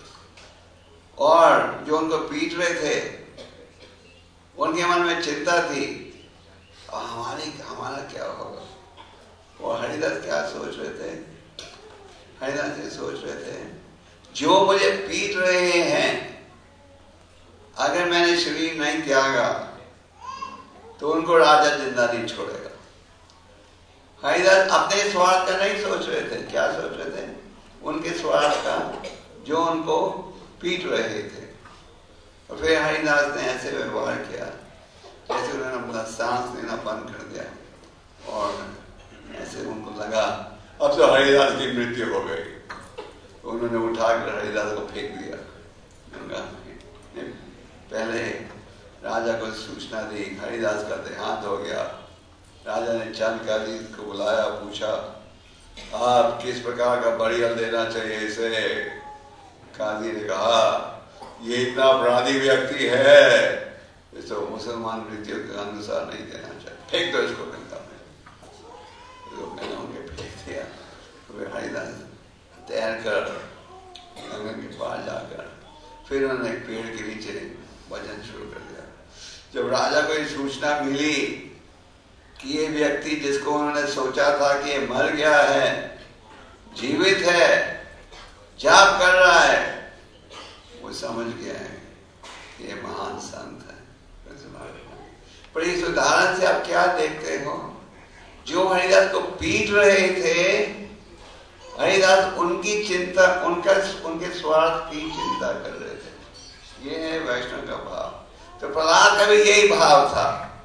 और जो उनको पीट रहे थे उनके मन में चिंता थी हमारा क्या होगा। और हरिदास क्या सोच रहे थे? हरिदास ये सोच रहे थे जो मुझे पीट रहे हैं, अगर मैंने शरीर नहीं त्यागा तो उनको राजा जिंदा नहीं छोड़ेगा। हरिदास अपने स्वार्थ का नहीं सोच रहे थे। क्या सोच रहे थे? उनके स्वार्थ का, जो उनको पीट रहे थे। और फिर हरिदास ने ऐसे व्यवहार किया जैसे उन्होंने अपना सांस लेना बंद कर दिया और ऐसे उनको लगा अब तो हरिदास की मृत्यु हो गई। तो उन्होंने उठाकर हरिदास को फेंक दिया गंगा में। पहले राजा को सूचना दी हरिदास का देहांत हो गया। राजा ने चंद काजी को बुलाया, पूछा आप किस प्रकार का बरियल देना चाहिए इसे। काजी ने कहा ये इतना अपराधी व्यक्ति है, इसको मुसलमान रीतियों के अनुसार नहीं देना चाहिए, फेंक दो इसको गंगा में। तो मैंने उनके फेंक दिया। तो हरिदास तैर कर गंगा के पार जाकर फिर उन्होंने एक पेड़ के नीचे भजन शुरू कर दिया। जब राजा को ये सूचना मिली कि ये व्यक्ति जिसको उन्होंने सोचा था कि ये मर गया है जीवित है, जाप कर रहा है, वो समझ गया है कि ये महान संत है। पर इस उदाहरण से आप क्या देखते हो? जो हरिदास को पीट रहे थे, हरिदास उनकी चिंता, उनके स्वार्थ की चिंता कर रहे थे। ये है वैष्णव का भाव। तो प्रहलाद का भी यही भाव था।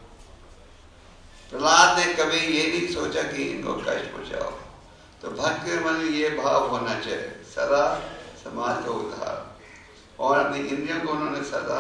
प्रहलाद ने कभी ये नहीं सोचा कि इनको कष्ट पहुंचाओ। तो भक्त के मन में ये भाव होना चाहिए, सदा समाज का उद्धार। और अपनी इंद्रियों को उन्होंने सदा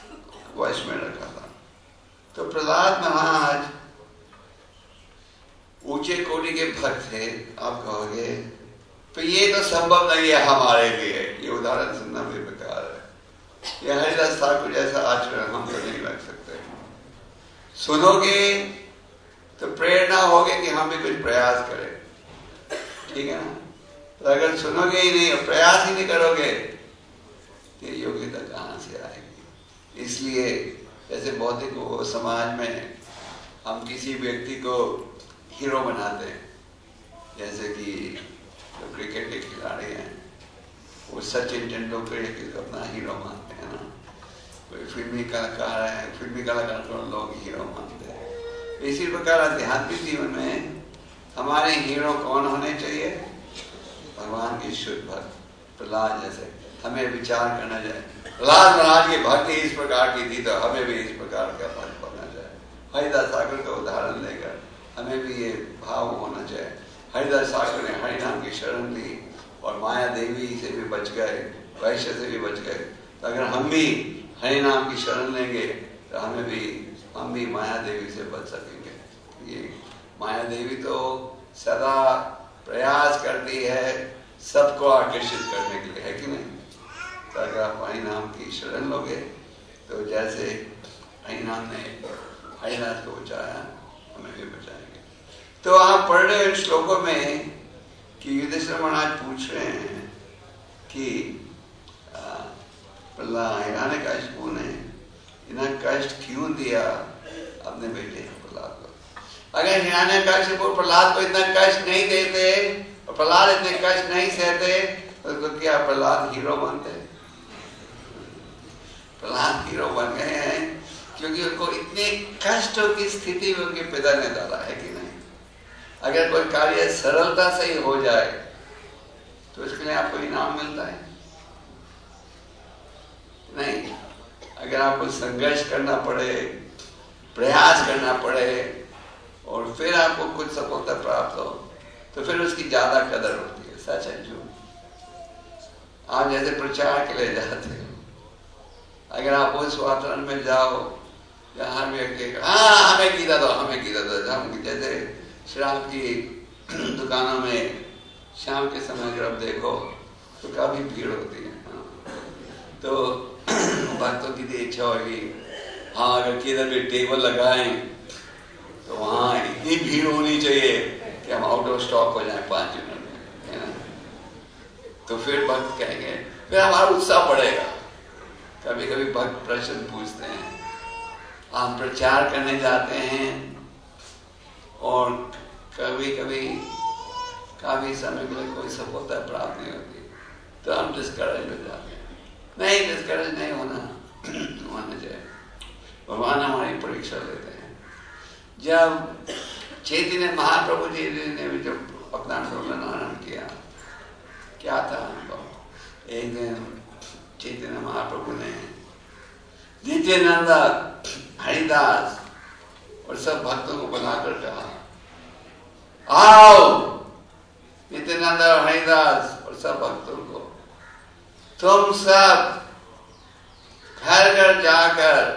वश में रखा था। तो प्रहलाद महाराज ऊंचे कोटि के भक्त थे, आप कहोगे तो ये तो संभव नहीं है हमारे लिए, ये उदाहरण सुनना भी बेकार है। ये हरिदास ठाकुर जैसा आचरण हम तो नहीं रख सकते। सुनोगे तो प्रेरणा होगी कि हम भी कुछ प्रयास करें, ठीक है ना। तो अगर सुनोगे ही नहीं और प्रयास ही नहीं करोगे तो योग्यता कहाँ से आएगी। इसलिए जैसे भौतिक समाज में हम किसी व्यक्ति को हीरो बनाते हैं, जैसे कि जो क्रिकेट के खिलाड़ी हैं वो सचिन तेंदुलकर को अपना हीरो मानते हैं ना, कोई फिल्मी कलाकार है, फिल्मी कलाकार को लोग हीरो मानते हैं। इसी प्रकार आध्यात्मिक जीवन में हमारे हीरो कौन होने चाहिए? भगवान की शुद्ध भक्त। प्रहलाद जैसे हमें विचार करना चाहिए, प्रहलाद महाराज की भक्ति इस प्रकार की थी तो हमें भी इस प्रकार का भक्त बनना चाहिए। हरिदास ठाकुर का उदाहरण लेकर हमें भी ये भाव होना चाहिए। हरिदास ठाकुर ने हरिनाम की शरण ली और माया देवी से भी बच गए, वैश्य से भी बच गए। तो अगर हम भी हरिनाम की शरण लेंगे तो हम भी माया देवी से बच सकेंगे। ये माया देवी तो सदा प्रयास करती है सबको आकर्षित करने के लिए, है कि नहीं। तो अगर आप हरिनाम की शरण लोगे तो जैसे हरिनाम ने हरिनाथ को बचाया, हमें भी बचाएंगे। तो आप पढ़ रहे हो श्लोकों में कि युधिष्ठिर महाराज पूछ रहे हैं कि प्रहलाद हिरण्यकशिपु ने इतना कष्ट क्यों दिया अपने बेटे प्रहलाद को। अगर हिरण्यकशिपु प्रहलाद को इतना कष्ट नहीं देते और प्रहलाद इतने कष्ट नहीं सहते तो क्या प्रहलाद हीरो बनते? प्रहलाद हीरो बन गए हैं क्योंकि उनको इतने कष्टों की स्थिति में उनके पिता ने डाला, है कि नहीं। अगर कोई कार्य सरलता से ही हो जाए तो इसके लिए आपको इनाम मिलता है नहीं। अगर आपको संघर्ष करना पड़े, प्रयास करना पड़े और फिर आपको कुछ सफलता प्राप्त हो तो फिर उसकी ज्यादा कदर होती है। सच है झूठ। आप जैसे प्रचार के लिए जाते हो, अगर आप उस वातावरण में जाओ जहाँ व्यक्ति हमें गीता दो, हमें गीता दो, हम जैसे शराब की दुकानों में शाम के समय अगर आप देखो तो काफी भीड़ होती है। तो भक्तों की इच्छा होगी हाँ अगर किधर भी टेबल लगाएं तो वहाँ इतनी भीड़ होनी चाहिए कि हम आउट ऑफ स्टॉक हो जाएं 5 मिनट में, है ना। तो फिर भक्त कहेंगे, फिर हमारा उत्साह बढ़ेगा। कभी कभी भक्त प्रश्न पूछते हैं, हम प्रचार करने जाते हैं और कभी कभी काफी समय के लिए कोई सफलता प्राप्त नहीं होती तो हम डिस्करेज हो जाते हैं। नहीं, डिस्करेज नहीं होना चाहिए। भगवान हमारी परीक्षा लेते हैं। जब चैतन्य महाप्रभु जी ने भी जब अपना आंदोलन आरंभ किया, क्या था, एक दिन चैतन्य महाप्रभु ने नित्यानंद, हरिदास और सब भक्तों को बुलाकर कहा, आओ नित्यानंद और हरिदास और सब भक्तों को, तुम सब घर घर जाकर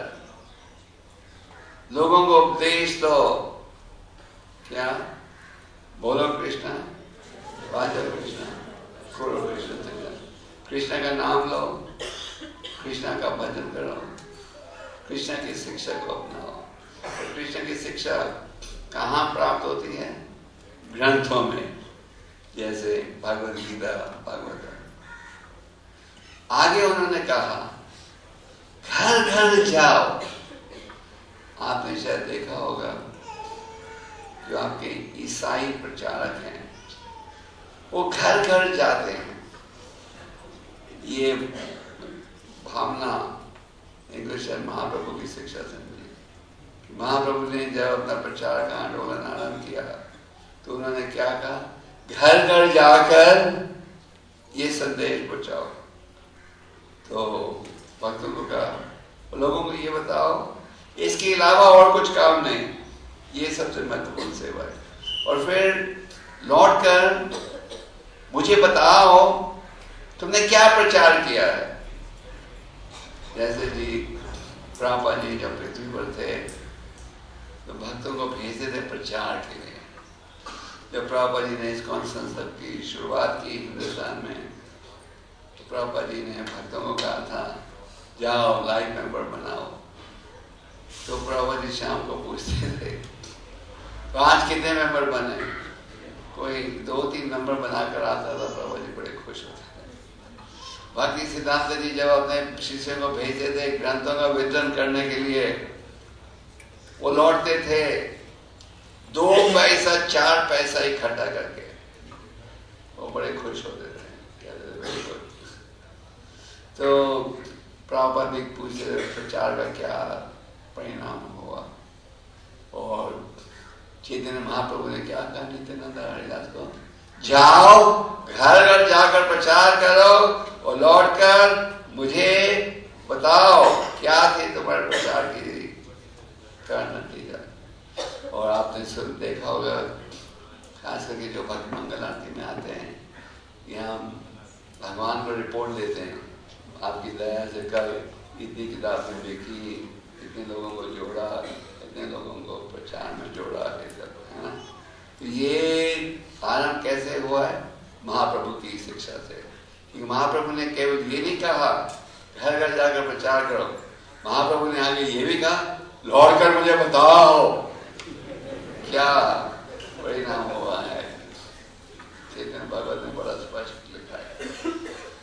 लोगों को उपदेश दो। क्या बोलो? कृष्णा वाचो कृष्णा करो कृष्ण, कृष्ण का नाम लो, कृष्ण का भजन करो, कृष्ण की शिक्षा को अपनाओ। और कृष्ण की शिक्षा कहाँ प्राप्त होती है? ग्रंथों में, जैसे भगवद गीता, भागवत। आगे उन्होंने कहा घर घर जाओ। आपने शायद देखा होगा जो आपके ईसाई प्रचारक हैं वो घर घर जाते हैं। ये भावना इंग्लिश महाप्रभु की शिक्षा से मिली। महाप्रभु ने जब अपना प्रचार का आंदोलन आरंभ किया तो उन्होंने क्या कहा, घर घर जाकर ये संदेश पहुंचाओ। तो भक्तों को कहा, लोगों को ये बताओ, इसके अलावा और कुछ काम नहीं, ये सबसे महत्वपूर्ण सेवा है। और फिर लौट कर मुझे बताओ तुमने क्या प्रचार किया है। जैसे जी प्रभुपाद जी जब पृथ्वी पर थे तो भक्तों को भेजते थे प्रचार के लिए, जब प्रभुपाद जी ने इस्कॉन संस्था की शुरुआत की हिंदुस्तान में, तो प्रभुपाद जी ने भक्तों को कहा था जाओ लाइफ मेंबर बनाओ। तो प्रभुपाद जी शाम को पूछते थे तो आज कितने मेंबर बने? कोई 2-3 मेंबर बनाकर आता था, प्रभुपाद जी बड़े खुश होते थे। बाकी सिद्धांत जी जब अपने शिष्यों को भेजते थे ग्रंथों का वितरण करने के लिए, वो लौटते थे 2 पैसा 4 पैसा इकट्ठा करके, वो बड़े खुश होते थे, कहते थे वेरी गुड। तो प्रभुपाद जी पूछते थे प्रचार का क्या परिणाम हुआ, और चैतन्य महाप्रभु ने क्या कहा नित्यानंद हरिदास को, जाओ घर घर जाकर प्रचार करो और लौटकर मुझे बताओ क्या थी तुम्हारे प्रचार की नतीजा। और आपने सुन देखा होगा, खास करके जो भक्त मंगल आरती में आते हैं, यहाँ भगवान को रिपोर्ट देते हैं, आपकी दया से कल इतनी किताबें लिखी, इतने लोगों को जोड़ा, इतने लोगों को प्रचार में जोड़ा, है ना। तो ये आरंभ कैसे हुआ है? महाप्रभु की शिक्षा से। क्योंकि महाप्रभु ने केवल ये नहीं कहा घर घर जाकर प्रचार करो, महाप्रभु ने आगे ये भी कहा लौट कर मुझे बताओ क्या परिणाम हुआ है। चैतन्य भगवत ने बड़ा स्पष्ट लिखा है।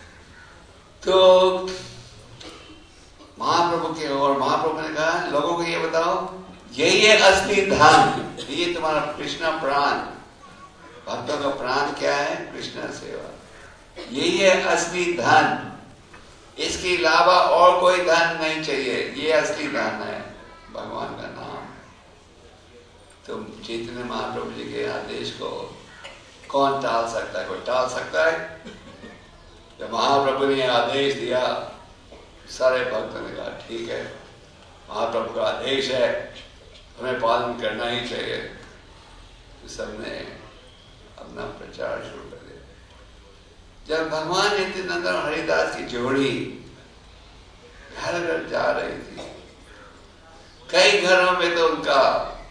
तो महाप्रभु के, और महाप्रभु ने कहा लोगों को ये बताओ यही है असली धन, ये तुम्हारा कृष्ण प्राण। भक्तों का प्राण क्या है? कृष्ण सेवा। यही है असली धन, इसके अलावा और कोई धन नहीं चाहिए, ये असली धन है भगवान का नाम। तो चैतन्य महाप्रभु जी के आदेश को कौन टाल सकता है? कोई टाल सकता है? जब महाप्रभु ने आदेश दिया, सारे भक्तों ने कहा ठीक है, महाप्रभु का आदेश है, हमें पालन करना ही चाहिए। तो सबने अपना प्रचार शुरू कर दिया। जब भगवान नित्यानंद और हरिदास की जोड़ी घर घर जा रही थी, कई घरों में तो उनका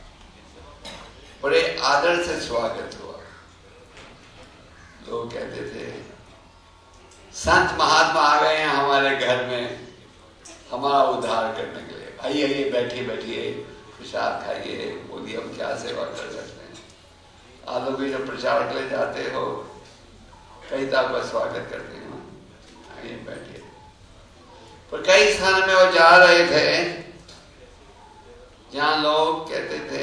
बड़े आदर से स्वागत हुआ। लोग कहते थे संत महात्मा आ गए हैं हमारे घर में हमारा उद्धार करने के लिए, आइए आइए बैठिए बैठिए, प्रसाद खाइए, बोलिए हम क्या सेवा कर सकते हैं। आप लोग भी जब प्रचार के लिए जाते हो कई तो आपका स्वागत करते हैं, आइए बैठिए। पर कई स्थानों में वो जा रहे थे जहां लोग कहते थे,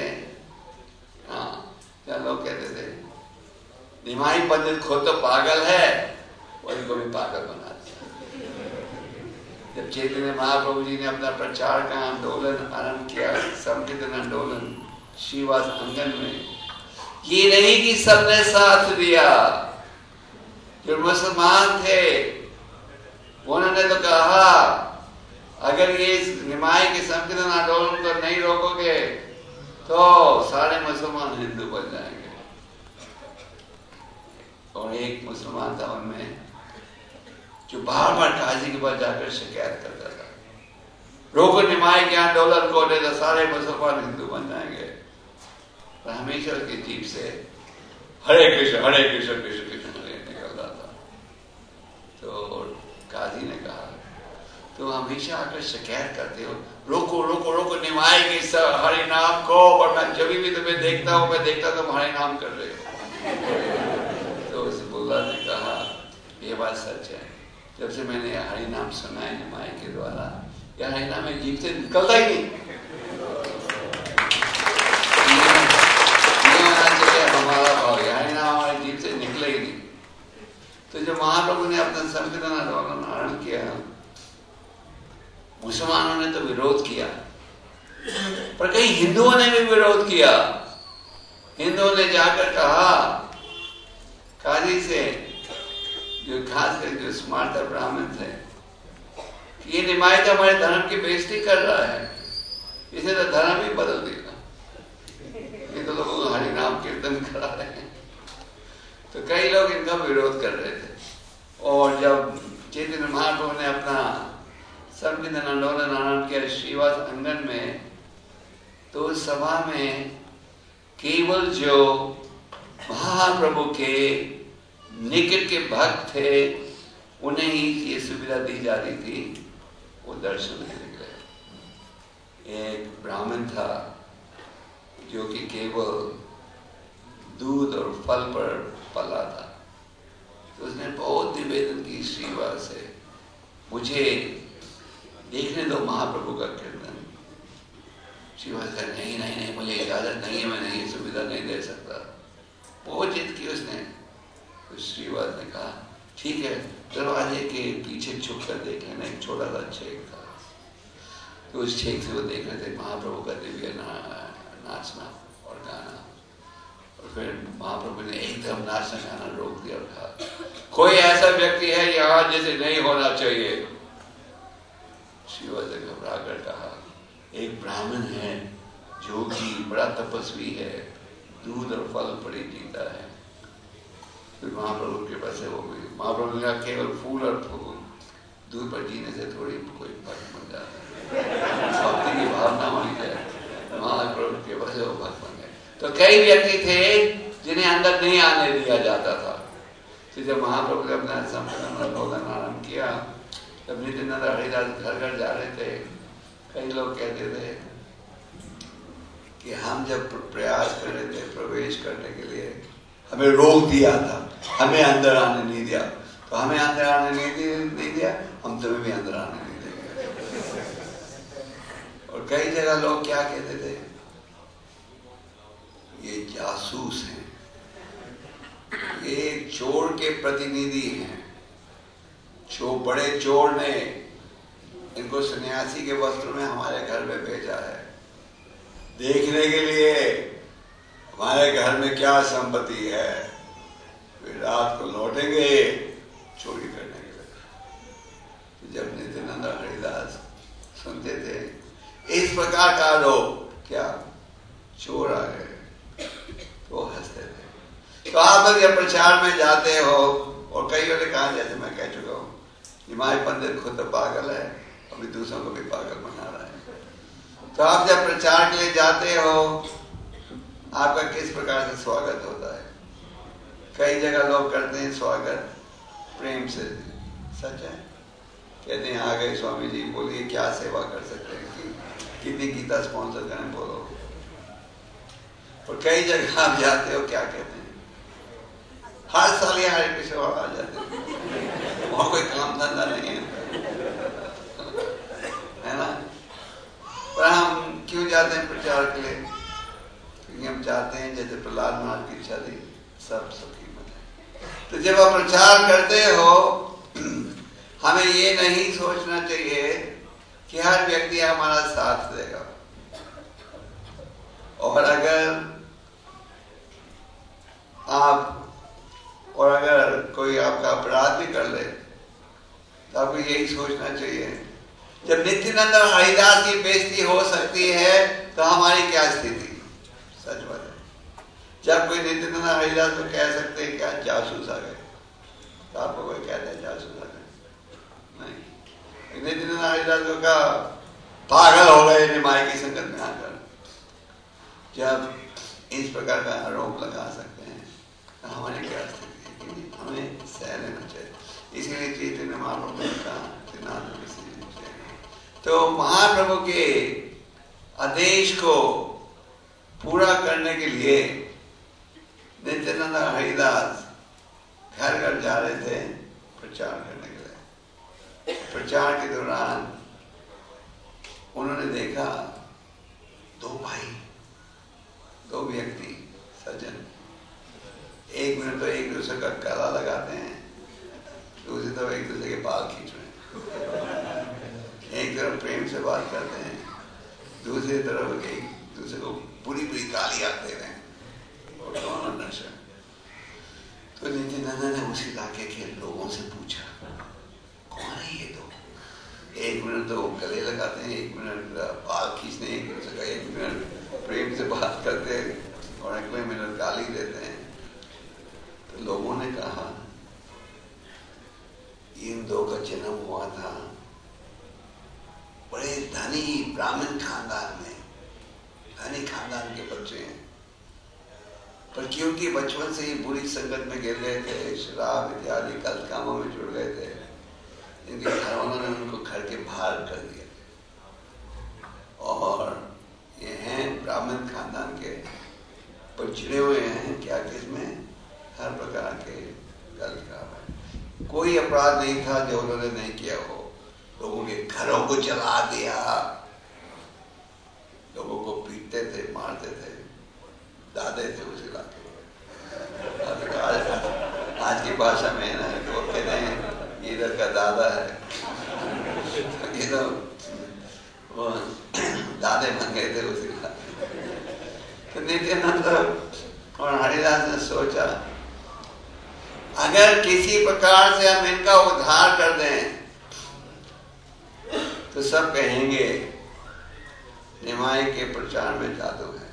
जहां लोग कहते थे निमाई पंडित खुद तो पागल है, उनको भी पागल बना दिया। जब चैतन्य महाप्रभु जी ने अपना प्रचार का आंदोलन आरंभ किया, संकीर्तन आंदोलन श्रीवास आंगन में, ये नहीं कि सबने साथ दिया। जो मुसलमान थे उन्होंने तो कहा अगर ये निमाई के संकीर्तन आंदोलन को नहीं रोकोगे तो सारे मुसलमान हिंदू बन जाएंगे। और एक मुसलमान था उनमें जो बार बार काजी के पास जाकर शिकायत करता था, रोको निमाई के आंदोलन को, नहीं तो सारे मुसलमान हिंदू बन जाएंगे। पर हमेशा उसकी जीभ से हरे कृष्ण कृष्ण कृष्ण निकल रहा था। तो काजी ने कहा तुम हमेशा आकर शिकायत करते हो, रोको रोको रोको निमाई के हरि नाम को, और मैं जब भी तुम्हें देखता हूँ मैं देखता तुम हरि नाम कर रहे हो। तो उस बुल्ला ने कहा ये बात सच है, जब से मैंने हरि नाम सुना है निमाई के द्वारा, यह हरि नाम में जीभ से निकलता ही नहीं। हमारा भाव हरि नाम हमारी जीभ से निकले ही नहीं। तो जब महाप्रभु ने अपना संकीर्तन आंदोलन आरंभ किया, मुसलमानों ने तो विरोध किया, पर कई हिंदुओं ने भी विरोध किया। हिंदुओं ने जाकर कहा काजी से, जो खास कर जो स्मार्ट ब्राह्मण थे, कि ये निमाई तो हमारे धर्म की बेइज्जती कर रहा है, इसे तो धर्म ही बदल देगा, ये तो लोगों को हरि नाम कीर्तन करा रहे हैं। तो कई लोग इनका विरोध कर रहे थे। और जब चैतन्य महाप्रभु ने अपना संकीर्तन आंदोलन आरंभ किया श्रीवास आंगन में, तो उस सभा में केवल जो महाप्रभु के निकट के भक्त थे, उन्हें ही ये सुविधा दी जा रही थी, वो दर्शन देने के लिए। एक ब्राह्मण था जो कि केवल दूध और फल पर पला था, तो उसने बहुत निवेदन की श्रीवास से, मुझे देखने दो महाप्रभु का कीर्तन। श्रीवास कहा नहीं नहीं नहीं, मुझे इजाजत नहीं है, मैं ये सुविधा नहीं दे सकता। बहुत जिद की उसने। तो श्रीवास ने कहा ठीक है, दरवाजे के पीछे छुप कर देख लेना, एक छोटा सा छेक था। तो उस छेक से वो देख रहे थे महाप्रभु का दिव्य नाचना और गाना। और फिर महाप्रभु ने एकदम नाचना गाना रोक दिया और कहा कोई ऐसा व्यक्ति है यहाँ जिसे नहीं होना चाहिए। श्रीवास ने घबरा कर कहा एक ब्राह्मण है जो कि बड़ा तपस्वी है, दूध और फल पर ही जीता है। फिर महाप्रभु के पास वो भी, महाप्रभु ने कहा केवल फूल और फूल, दूध पर जीने से थोड़ी कोई भक्त बन जाता है, भक्ति की भावना होनी चाहिए। महाप्रभु के पास वो भक्त बन गए। तो कई व्यक्ति थे जिन्हें अंदर नहीं आने दिया जाता था। तो जब महाप्रभु ने अपना संपूर्ण बोलना आरम्भ किया, तब नित्यानंद हरिदास घर घर जा रहे थे। कई लोग कहते थे कि हम जब प्रयास कर रहे थे प्रवेश करने के लिए, हमें रोक दिया था, हमें अंदर आने नहीं दिया। तो हमें अंदर आने नहीं दिया, हम तुम्हें भी अंदर आने नहीं देंगे। और कई जगह लोग क्या कहते थे, ये जासूस हैं, ये चोर के प्रतिनिधि हैं, बड़े चोर ने इनको सन्यासी के वस्त्र में हमारे घर में भेजा है, देखने के लिए हमारे घर में क्या संपत्ति है, फिर रात को लौटेंगे चोरी करने के लिए। तो जब नित्यानंद हरिदास सुनते थे इस प्रकार का लोग क्या चोर आ गए, तो हंसते थे। तो आप लोग जब प्रचार में जाते हो, और कई बार कहा, जैसे मैं कह चुका हूँ, निमाई पंडित खुद तो पागल है, अभी दूसरों को भी पागल बना रहा है। तो आप जब प्रचार के लिए जाते हो, आपका किस प्रकार से स्वागत होता है? कई जगह लोग करते हैं स्वागत प्रेम से, सच है, कहते हैं आ गए स्वामी जी, बोलिए क्या सेवा कर सकते हैं, कि कितनी गीता स्पॉन्सर करें, बोलो। और कई जगह आप जाते हो, क्या कहते हैं, हर साल ये हरे कृष्ण आ जाते हैं, और कोई काम धंधा नहीं है ना। पर हम क्यों जाते हैं प्रचार के लिए? क्योंकि हम चाहते हैं जैसे प्रहलाद महाराज की इच्छा थी, सब सुखी बने। तो जब आप प्रचार करते हो, हमें ये नहीं सोचना चाहिए कि हर व्यक्ति हमारा साथ देगा, और अगर कोई आपका अपराध भी कर ले, तो आपको यही सोचना चाहिए, जब नित्यानंद और हरिदास की बेइज्जती हो सकती है तो हमारी क्या स्थिति? सच बात है। जब कोई नित्यानंद और हरिदास को कह सकते हैं क्या जासूस आ गए, तो आपको कोई कहता है जासूस आ गए? नहीं। नित्यानंद हरिदास को कहा पागल हो गए निमाई की संगत में आकर। जब इस प्रकार का आरोप लगा सकते हैं तो हमारी क्या स्थिति है? हमें सह लेना चाहिए। इसीलिए चैतन्य महाप्रभु ने कहा तो महाप्रभु के आदेश को पूरा करने के लिए नित्यानंद हरिदास घर घर जा रहे थे प्रचार करने के लिए। प्रचार के दौरान उन्होंने देखा दो व्यक्ति सज्जन एक मिनट तो एक दूसरे का गला लगाते हैं, दूसरी तरफ एक दूसरे के बाल खींच रहे हैं, एक तरफ प्रेम से बात करते हैं, दूसरी तरफ एक दूसरे को बुरी बुरी गालियां दे रहे हैं, और दोनों नशे। तो नित्यानंद ने उस इलाके के लोगों से पूछा कौन है ये दो? एक मिनट तो गले लगाते हैं, एक मिनट बाल खींचते हैं एक दूसरे का, एक मिनट प्रेम से बात करते हैं, और अगले मिनट गाली देते हैं। तो लोगों ने कहा इन दो का जन्म हुआ था बड़े धनी ब्राह्मण खानदान में, धनी खानदान के बच्चे हैं, पर क्योंकि बचपन से ही बुरी संगत में गिर गए थे, शराब इत्यादि गलत कामों में जुड़ गए थे, इनके घर वालों ने उनको घर के बाहर कर दिया। और ये हैं ब्राह्मण खानदान के, पर चिड़े हुए हैं क्या कि इसमें हर प्रकार के गलत काम है। कोई अपराध नहीं था जो उन्होंने नहीं किया हो। लोगों के घरों को जला दिया, लोगों को पीटते थे, मारते थे, दादे थे उस इलाके में। आज की भाषा में ना तो कहते हैं ये इधर का दादा है, ये तो वो दादे बन गए थे उस इलाके में। तो नित्यानंद और हरिदास ने सोचा अगर किसी प्रकार से हम इनका उद्धार कर दें तो सब कहेंगे निमाई के प्रचार में जादू है।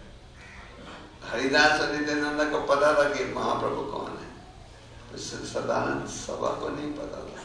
हरिदास और नित्यानंद को पता था कि महाप्रभु कौन है, तो सदानंद सभा को नहीं पता था।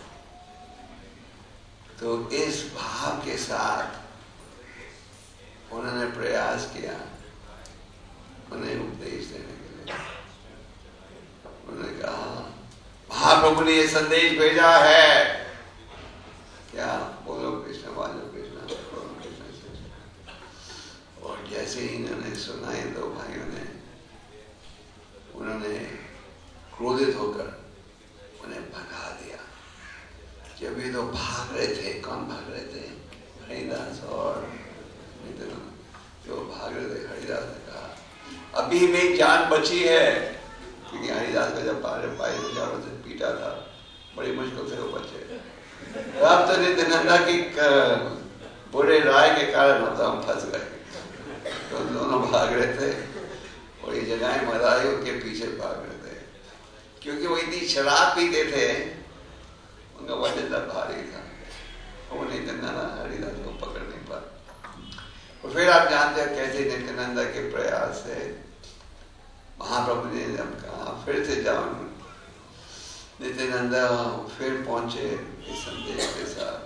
तो इस भाव के साथ उन्होंने प्रयास किया उन्हें उपदेश देने के लिए। उन्होंने कहा महाप्रभु ने ये संदेश भेजा है, क्या बोलो कृष्ण वालो कृष्ण, बोलो कृष्ण। और जैसे ही इन्होंने सुनाए दो भाइयों ने, उन्होंने क्रोधित होकर उन्हें भगा दिया। जब ये तो भाग रहे थे, कौन भाग रहे थे? हरिदास और नित्यानंद। जो भाग रहे थे, हरिदास ने कहा अभी मेरी जान बची है, क्योंकि हरिदास को जब बाहर पाई चारों से पीटा था, बड़ी मुश्किल से वो बचे। अब तो नित्यानंद की बुरे राय के कारण होता हम फंस गए। तो दोनों भाग रहे थे और ये जगह मदाइयों के पीछे भाग रहे थे, क्योंकि वो इतनी शराब पीते थे, उनका वजन भारी था। वो नित्यानंद हरिदास को पकड़ नहीं पाए। और फिर आप जानते हैं कैसे नित्यानंद के प्रयास से महाप्रभु ने जब कहा फिर से जाओ, नित्यानंद फिर पहुंचे इस संदेश के साथ।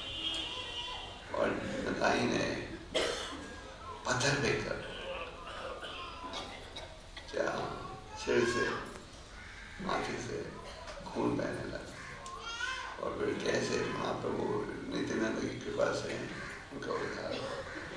और बताई ने पत्थर देकर सिर से माथे से खून बहने लगा। और फिर कैसे महाप्रभु नित्यानंद की कृपा से उनका उद्धार हुआ।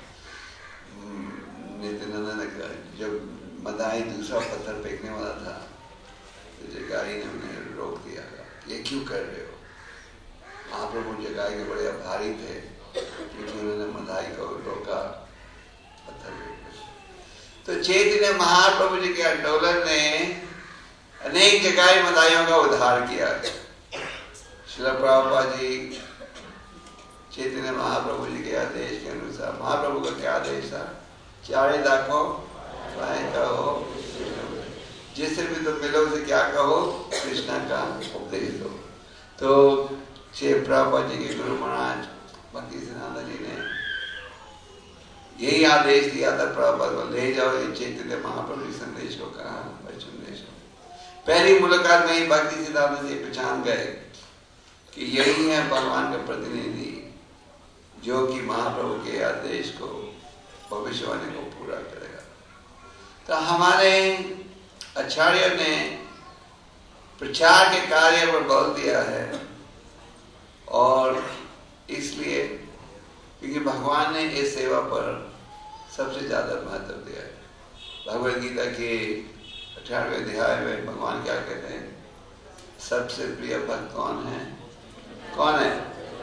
नित्यानंद ने कहा जब मदाई दूसरा पत्थर फेंकने वाला था तो जगाई ने उन्हें रोक दिया, ये क्यों कर रहे हो? महाप्रभु जगाई के बड़े आभारी थे क्योंकि उन्होंने मदाई को रोका पत्थर फेंकने। तो चैतन्य महाप्रभु जी के आंदोलन ने अनेक जगाई मदाइयों का उद्धार किया। श्रील प्रभुपाद जी चैतन्य महाप्रभु जी के आदेश के अनुसार, महाप्रभु का क्या आदेश था? चारे दाखो कहो, जिससे भी तुम मिलो उसे क्या कहो? कृष्ण का उपदेश दो। तो श्री प्रभुपाद जी के गुरु महाराज भक्ति सिद्धांत जी ने यही आदेश दिया था प्रभुपाद को, ले जाओ ये चैतन्य महाप्रभु के संदेश को कहा संदेश को। पहली मुलाकात में ही भक्ति सिद्धांत जी पहचान गए कि यही है भगवान का प्रतिनिधि जो कि महाप्रभु के आदेश को, भविष्यवाणी को पूरा करेगा। तो हमारे आचार्य ने प्रचार के कार्य पर बल दिया है, और इसलिए क्योंकि भगवान ने इस सेवा पर सबसे ज्यादा महत्व दिया है। भगवद गीता के 18वें अध्याय में भगवान क्या कहते हैं? सबसे प्रिय भक्त कौन है? कौन है?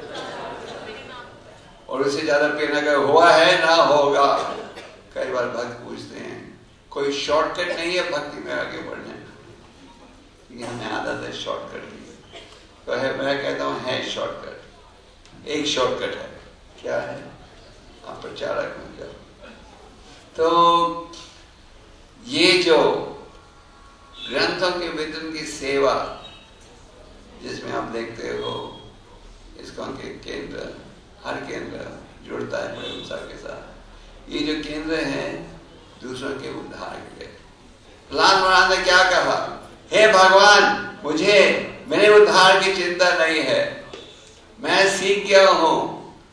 और उससे ज्यादा प्रिय न कर हुआ है ना होगा। कई बार भक्त पूछते हैं, कोई शॉर्टकट नहीं है भक्ति में आगे बढ़ने का? हमें आदत है शॉर्टकट की। तो है, मैं कहता हूँ है शॉर्टकट। एक शॉर्टकट है, क्या है? आप प्रचारक बन जाओ। तो ये जो ग्रंथों के वितरण की सेवा जिसमें आप देखते हो, इसका के केंद्र, हर केंद्र जुड़ता है बड़े उत्साह के साथ। ये जो केंद्र है दूसरों के उद्धार के लिए। प्रहलाद महाराज ने क्या कहा? हे भगवान, मुझे मेरे उद्धार की चिंता नहीं है, मैं सीख गया हूं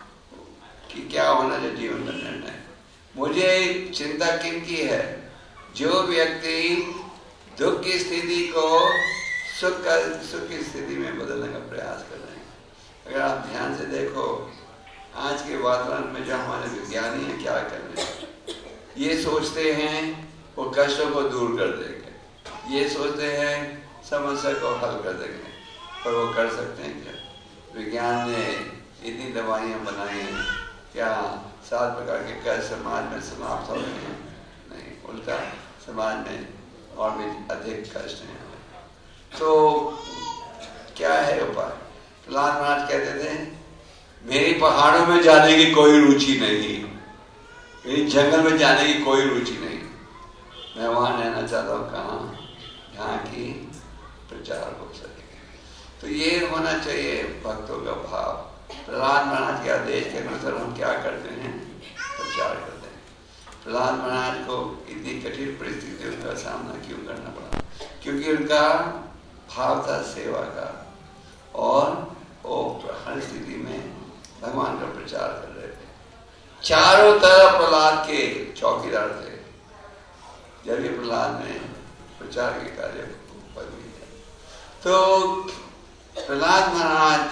कि क्या होना चाहिए जीवन का निर्णय। मुझे चिंता किन की है? जो व्यक्ति दुख की स्थिति को सुख की स्थिति में बदलने का प्रयास कर रहे हैं। अगर आप ध्यान से देखो, आज के वातावरण में जो हमारे विज्ञानी हैं क्या कर रहे हैं, ये सोचते हैं वो कष्टों को दूर कर देंगे, ये सोचते हैं समस्या को हल कर देंगे, पर वो कर सकते हैं क्या? विज्ञान ने इतनी दवाइयाँ बनाई हैं, क्या 7 प्रकार के कष्ट समाज में समाप्त हो गए हैं? नहीं, उल्टा समाज में और भी अधिक कष्ट हैं। तो क्या है उपाय? प्रहलाद महाराज कहते थे, मेरी पहाड़ों में जाने की कोई रुचि नहीं, मेरी जंगल में जाने की कोई रुचि नहीं, मैं वहां रहना चाहता हूँ कहाँ? जहाँ की प्रचार हो सके। तो ये होना चाहिए भक्तों का भाव। प्रहलाद महाराज के आदेश के अनुसार हम क्या करते हैं? प्रचार करते हैं। प्रहलाद महाराज को इतनी कठिन परिस्थितियों का सामना क्यों करना पड़ा? क्योंकि उनका भाव था सेवा का, और वो हर स्थिति में भगवान का प्रचार कर रहे थे। चारों तरफ प्रहलाद के चौकीदार थे। जब ये प्रहलाद ने प्रचार के कार्य को बदल दिया, तो प्रहलाद महाराज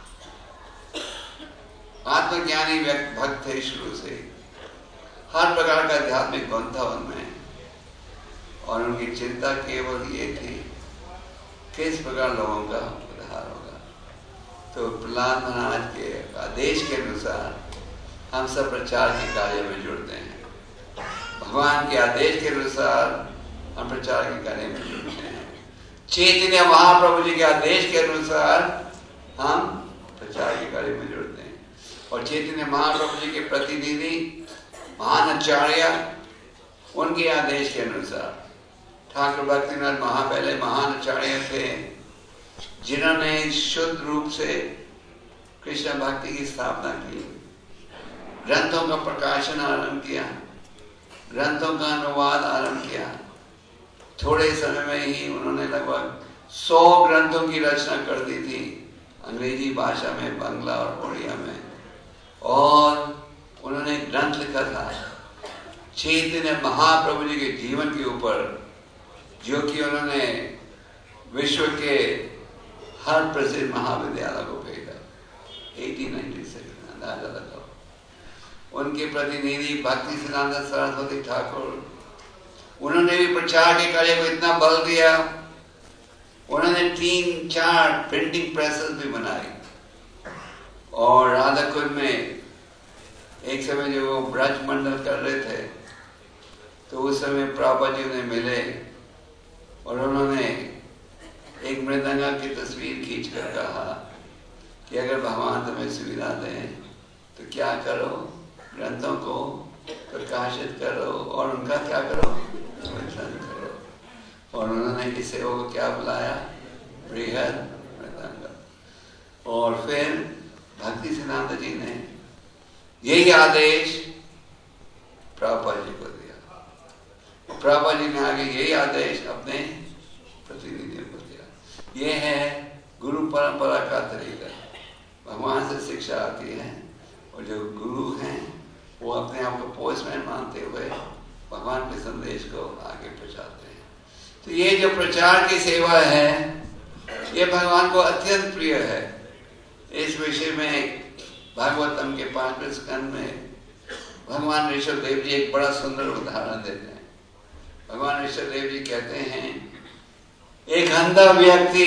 आत्मज्ञानी भक्त थे शुरू से। हर प्रकार का आध्यात्मिक गुण था उनमें, और उनकी चिंता केवल ये थी किस प्रकार लोगों का उद्धार होगा। तो प्रहलाद महाराज के आदेश के अनुसार हम सब प्रचार के कार्य में जुड़ते हैं। भगवान के आदेश के अनुसार हम प्रचार के कार्य में जुड़ते हैं। चैतन्य महाप्रभु जी के आदेश के अनुसार हम प्रचार के कार्य में जुड़ते हैं। और चैतन्य महाप्रभु जी के प्रतिनिधि महान आचार्य, उनके आदेश के अनुसार ठाकुर भक्तिनाथ महापहले महान आचार्य थे, जिन्होंने शुद्ध रूप से कृष्ण भक्ति की स्थापना की, ग्रंथों का प्रकाशन आरंभ किया, ग्रंथों का अनुवाद आरंभ किया। थोड़े समय में ही उन्होंने लगभग 100 ग्रंथों की रचना कर दी थी, अंग्रेजी भाषा में, बांग्ला और उड़िया में। और उन्होंने ग्रंथ लिखा था चैतन्य महाप्रभु जी के जीवन के ऊपर, जो कि उन्होंने विश्व के हर प्रसिद्ध महाविद्यालय को भेजा। 1896 अंदाजा लगाओ। उनके प्रतिनिधि भक्ति सिद्धांत सरस्वती ठाकुर, उन्होंने भी प्रचार के कार्य को इतना बल दिया, उन्होंने 3-4 प्रिंटिंग प्रेसेस भी बनाई। और राधाकुंड में एक समय जो वो ब्रज मंडल कर रहे थे, तो उस समय प्रभुपाद जी उन्हें मिले और उन्होंने एक मृदंगा की तस्वीर खींचकर कहा कि अगर भगवान तुम्हें सुविधा दें तो क्या करो, ग्रंथों को प्रकाशित करो और उनका क्या करो, वितरण करो। और उन्होंने इस सेवा को क्या बुलाया, बृहद मृदंगा। और फिर भक्ति सिद्धांत जी ने यही आदेश प्रभुपाद जी को दिया। प्रभुपाद जी ने आगे यही आदेश अपने प्रतिनिधियों को दिया। ये है गुरु परंपरा का तरीका। भगवान से शिक्षा आती है और जो गुरु हैं वो अपने आप को पोस्टमैन मानते हुए भगवान के संदेश को आगे पहुंचाते हैं। तो ये जो प्रचार की सेवा है, ये भगवान को अत्यंत प्रिय है। इस विषय में भागवतम के 5वें स्कंद में भगवान ऋषभ देव जी एक बड़ा सुंदर उदाहरण देते हैं। भगवान ऋषभ देव जी कहते हैं, एक अंधा व्यक्ति,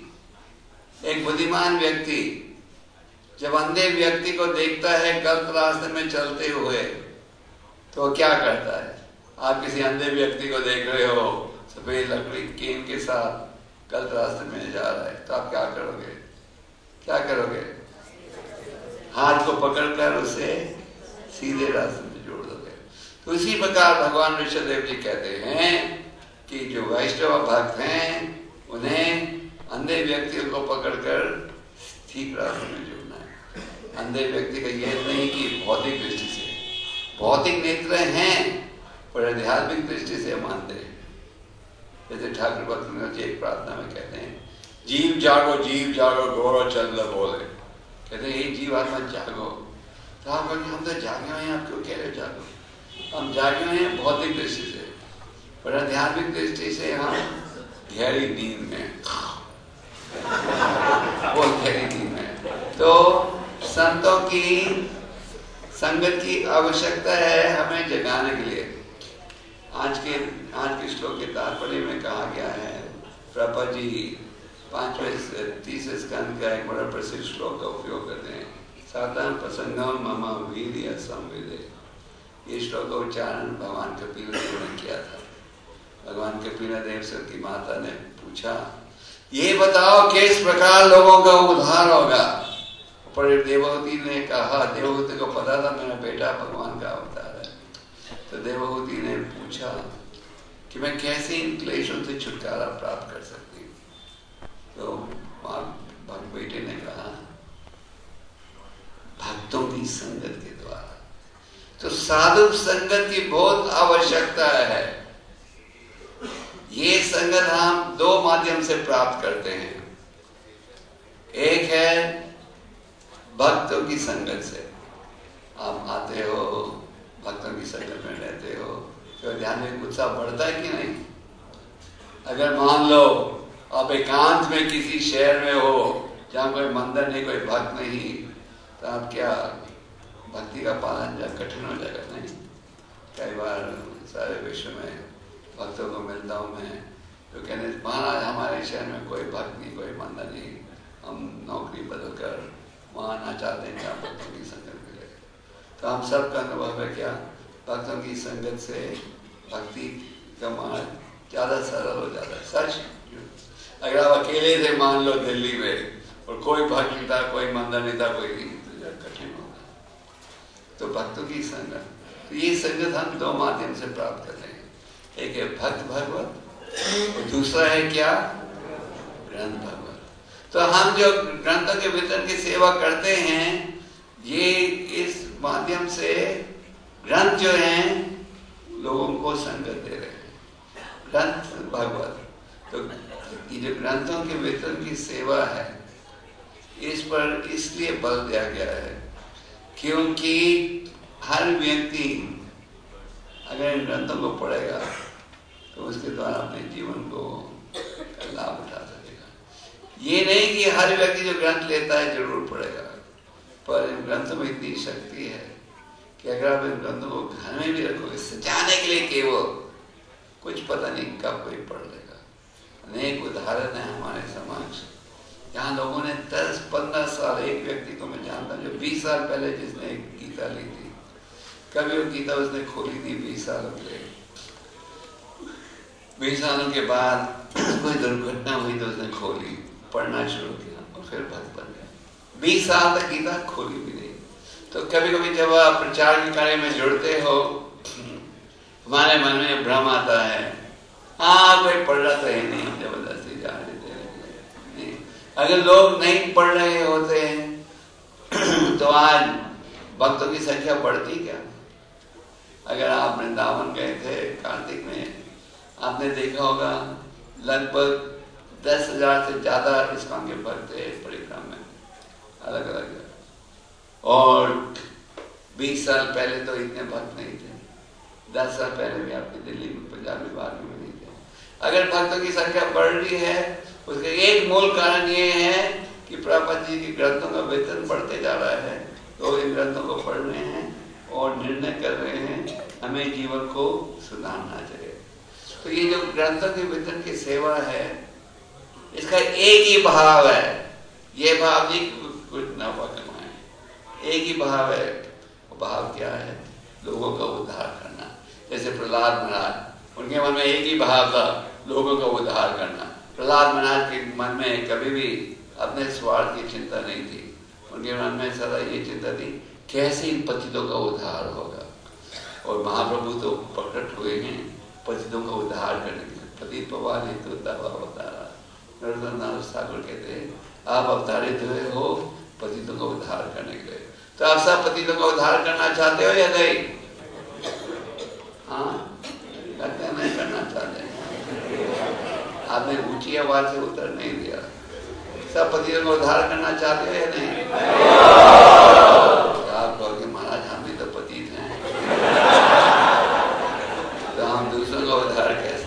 एक बुद्धिमान व्यक्ति जब अंधे व्यक्ति को देखता है गलत रास्ते में चलते हुए, तो क्या करता है? आप किसी अंधे व्यक्ति को देख रहे हो सफेद लकड़ी केन के साथ गलत रास्ते में जा रहा है, तो आप क्या करोगे? क्या करोगे? हाथ को पकड़कर उसे सीधे रास्ते में जोड़ दोगे। तो इसी प्रकार भगवान ऋषभ देव जी कहते हैं कि जो वैष्णव भक्त हैं उन्हें अंधे व्यक्तियों को पकड़कर ठीक रास्ते में जोड़ना है। अंधे व्यक्ति का यह नहीं कि भौतिक दृष्टि से, भौतिक नेत्र हैं पर आध्यात्मिक दृष्टि से मानते हैं। जैसे ठाकुर भक्त एक प्रार्थना में कहते हैं, जीव जागो गौरव चंद्र बोले। कहते हैं, हे जीव आत्मा जागो। तो आप कहते हम तो जागे हुए हैं, आप क्यों कह रहे हो जागो? हम जागे हुए हैं भौतिक दृष्टि से, पर आध्यात्मिक दृष्टि से हम गहरी नींद में, वो गहरी नींद में। तो संतों की संगत की आवश्यकता है हमें जगाने के लिए। आज के श्लोक के तात्पर्य में कहा गया है, प्रभुपाद जी 5वें 30वें स्कंद का एक बड़ा प्रसिद्ध श्लोक का उपयोग करते हैं, साधन प्रसंगम मम वीर्य संविदे। ये श्लोक का उच्चारण भगवान कपिल देव ने किया था। भगवान कपिल देव से की माता ने पूछा, ये बताओ किस प्रकार लोगों का उद्धार होगा। पर देवहूति ने कहा, देवहूति को पता था मेरा बेटा भगवान का अवतार है, तो देवहूति ने पूछा कि मैं कैसे इन क्लेशों से छुटकारा प्राप्त कर सकती हूँ। तो बेटे ने कहा, भक्तों की संगत के द्वारा। तो साधु संगत की बहुत आवश्यकता है। ये संगत हम दो माध्यम से प्राप्त करते हैं। एक है भक्तों की संगत से, आप आते हो, भक्तों की संगत में रहते हो, तो ध्यान में उत्साह बढ़ता है कि नहीं। अगर मान लो आप एकांत में किसी शहर में हो जहाँ कोई मंदिर नहीं, कोई भक्त नहीं, तो आप क्या भक्ति का पालन कठिन हो जाएगा नहीं। कई बार सारे विश्व में भक्तों को मिलता हूँ मैं, तो कहने महाराज हमारे शहर में कोई भक्त नहीं, कोई मंदिर नहीं, हम नौकरी बदलकर वहाँ आना चाहते हैं जहाँ भक्तों की संगत मिले। तो हम सबका अनुभव है क्या, भक्तों की संगत से भक्ति का मार्ग ज़्यादा सरल हो जाता है। सच, अगर आप अकेले थे मान लो दिल्ली में और कोई भक्त नहीं था, कोई मंदिर नहीं था, कोई नहीं, तो कठिन होगा। तो भक्तों की संगत, तो ये संगत हम दो माध्यम से प्राप्त कर लेंगे। एक है भक्त भगवत और दूसरा है क्या, ग्रंथ भगवत। तो हम जो ग्रंथों के वितरण की सेवा करते हैं, ये इस माध्यम से ग्रंथ जो हैं लोगों को संगत दे रहे हैं, ग्रंथ भगवत। तो ये जो ग्रंथों के वितरण की सेवा है, इस पर इसलिए बल दिया गया है क्योंकि हर व्यक्ति अगर इन ग्रंथों को पढ़ेगा तो उसके द्वारा अपने जीवन को लाभ उठा सकेगा। ये नहीं कि हर व्यक्ति जो ग्रंथ लेता है जरूर पढ़ेगा, पर इन ग्रंथों में इतनी शक्ति है कि अगर आप इन ग्रंथों को घर में भी रखोगे सजाने के लिए केवल, कुछ पता नहीं कब कोई पढ़ लेगा। अनेक उदाहरण है हमारे समाज, यहाँ लोगों ने 10-15 साल, एक व्यक्ति को मैं जानता हूँ जो 20 साल पहले जिसने एक गीता ली थी, कभी वो गीता उसने खोली नहीं 20 साल पहले। 20 सालों के बाद कोई दुर्घटना हुई तो उसने खोली, पढ़ना शुरू किया और फिर भक्त बन गया। 20 साल तक गीता खोली भी नहीं। तो कभी कभी जब आप प्रचार के कार्य में जुड़ते हो, हमारे मन में भ्रम आता है, हाँ कोई पढ़ रहा तो है नहीं, हम जबरदस्ती जा देते हैं। अगर लोग नहीं पढ़ रहे होते तो आज भक्तों की संख्या बढ़ती क्या। अगर आप वृंदावन गए थे कार्तिक में, आपने देखा होगा लगभग 10,000 से ज्यादा इस्कॉन के भक्त थे परिक्रमा में, अलग अलग। और 20 साल पहले तो इतने भक्त नहीं थे, 10 साल पहले भी आपकी दिल्ली में पंजाब विभाग में नहीं थे। अगर भक्तों की संख्या बढ़ रही है, उसका एक मूल कारण ये है कि प्रभुपाद जी के ग्रंथों का वितरण बढ़ते जा रहा है। तो इन ग्रंथों को पढ़ रहे हैं और निर्णय कर रहे हैं हमें जीवन को सुधारना चाहिए। तो ये जो ग्रंथों के वितरण की सेवा है, इसका एक ही भाव है, ये भाव नहीं कुछ नफा कमाए, एक ही भाव है। वो भाव क्या है, लोगों का उद्धार करना। जैसे प्रहलाद महाराज, उनके मन में एक ही भाव था, लोगों का उद्धार करना। प्रहलाद महाराज के मन में कभी भी अपने स्वार्थ की चिंता नहीं थी, उनके मन में सदा ये चिंता थी कैसे इन पतितों का उद्धार होगा। और महाप्रभु तो प्रकट हुए हैं पतितों का उद्धार करने के लिए। पतित पवार हेतु दवा अवतारा, नरसिंह ठाकुर कहते हैं आप अवतारित हुए हो पतितों का उद्धार करने के लिए। तो आप सब पतितों का उद्धार करना चाहते हो या नहीं? हाँ, लगता है नहीं करना चाहते। आपने ऊंची आवाज से उत्तर नहीं दिया। सब पतियों को उद्धार करना चाहते हो या नहीं? आप कहोगे महाराज हम भी तो पतित हैं, तो हम दूसरों का उद्धार कैसे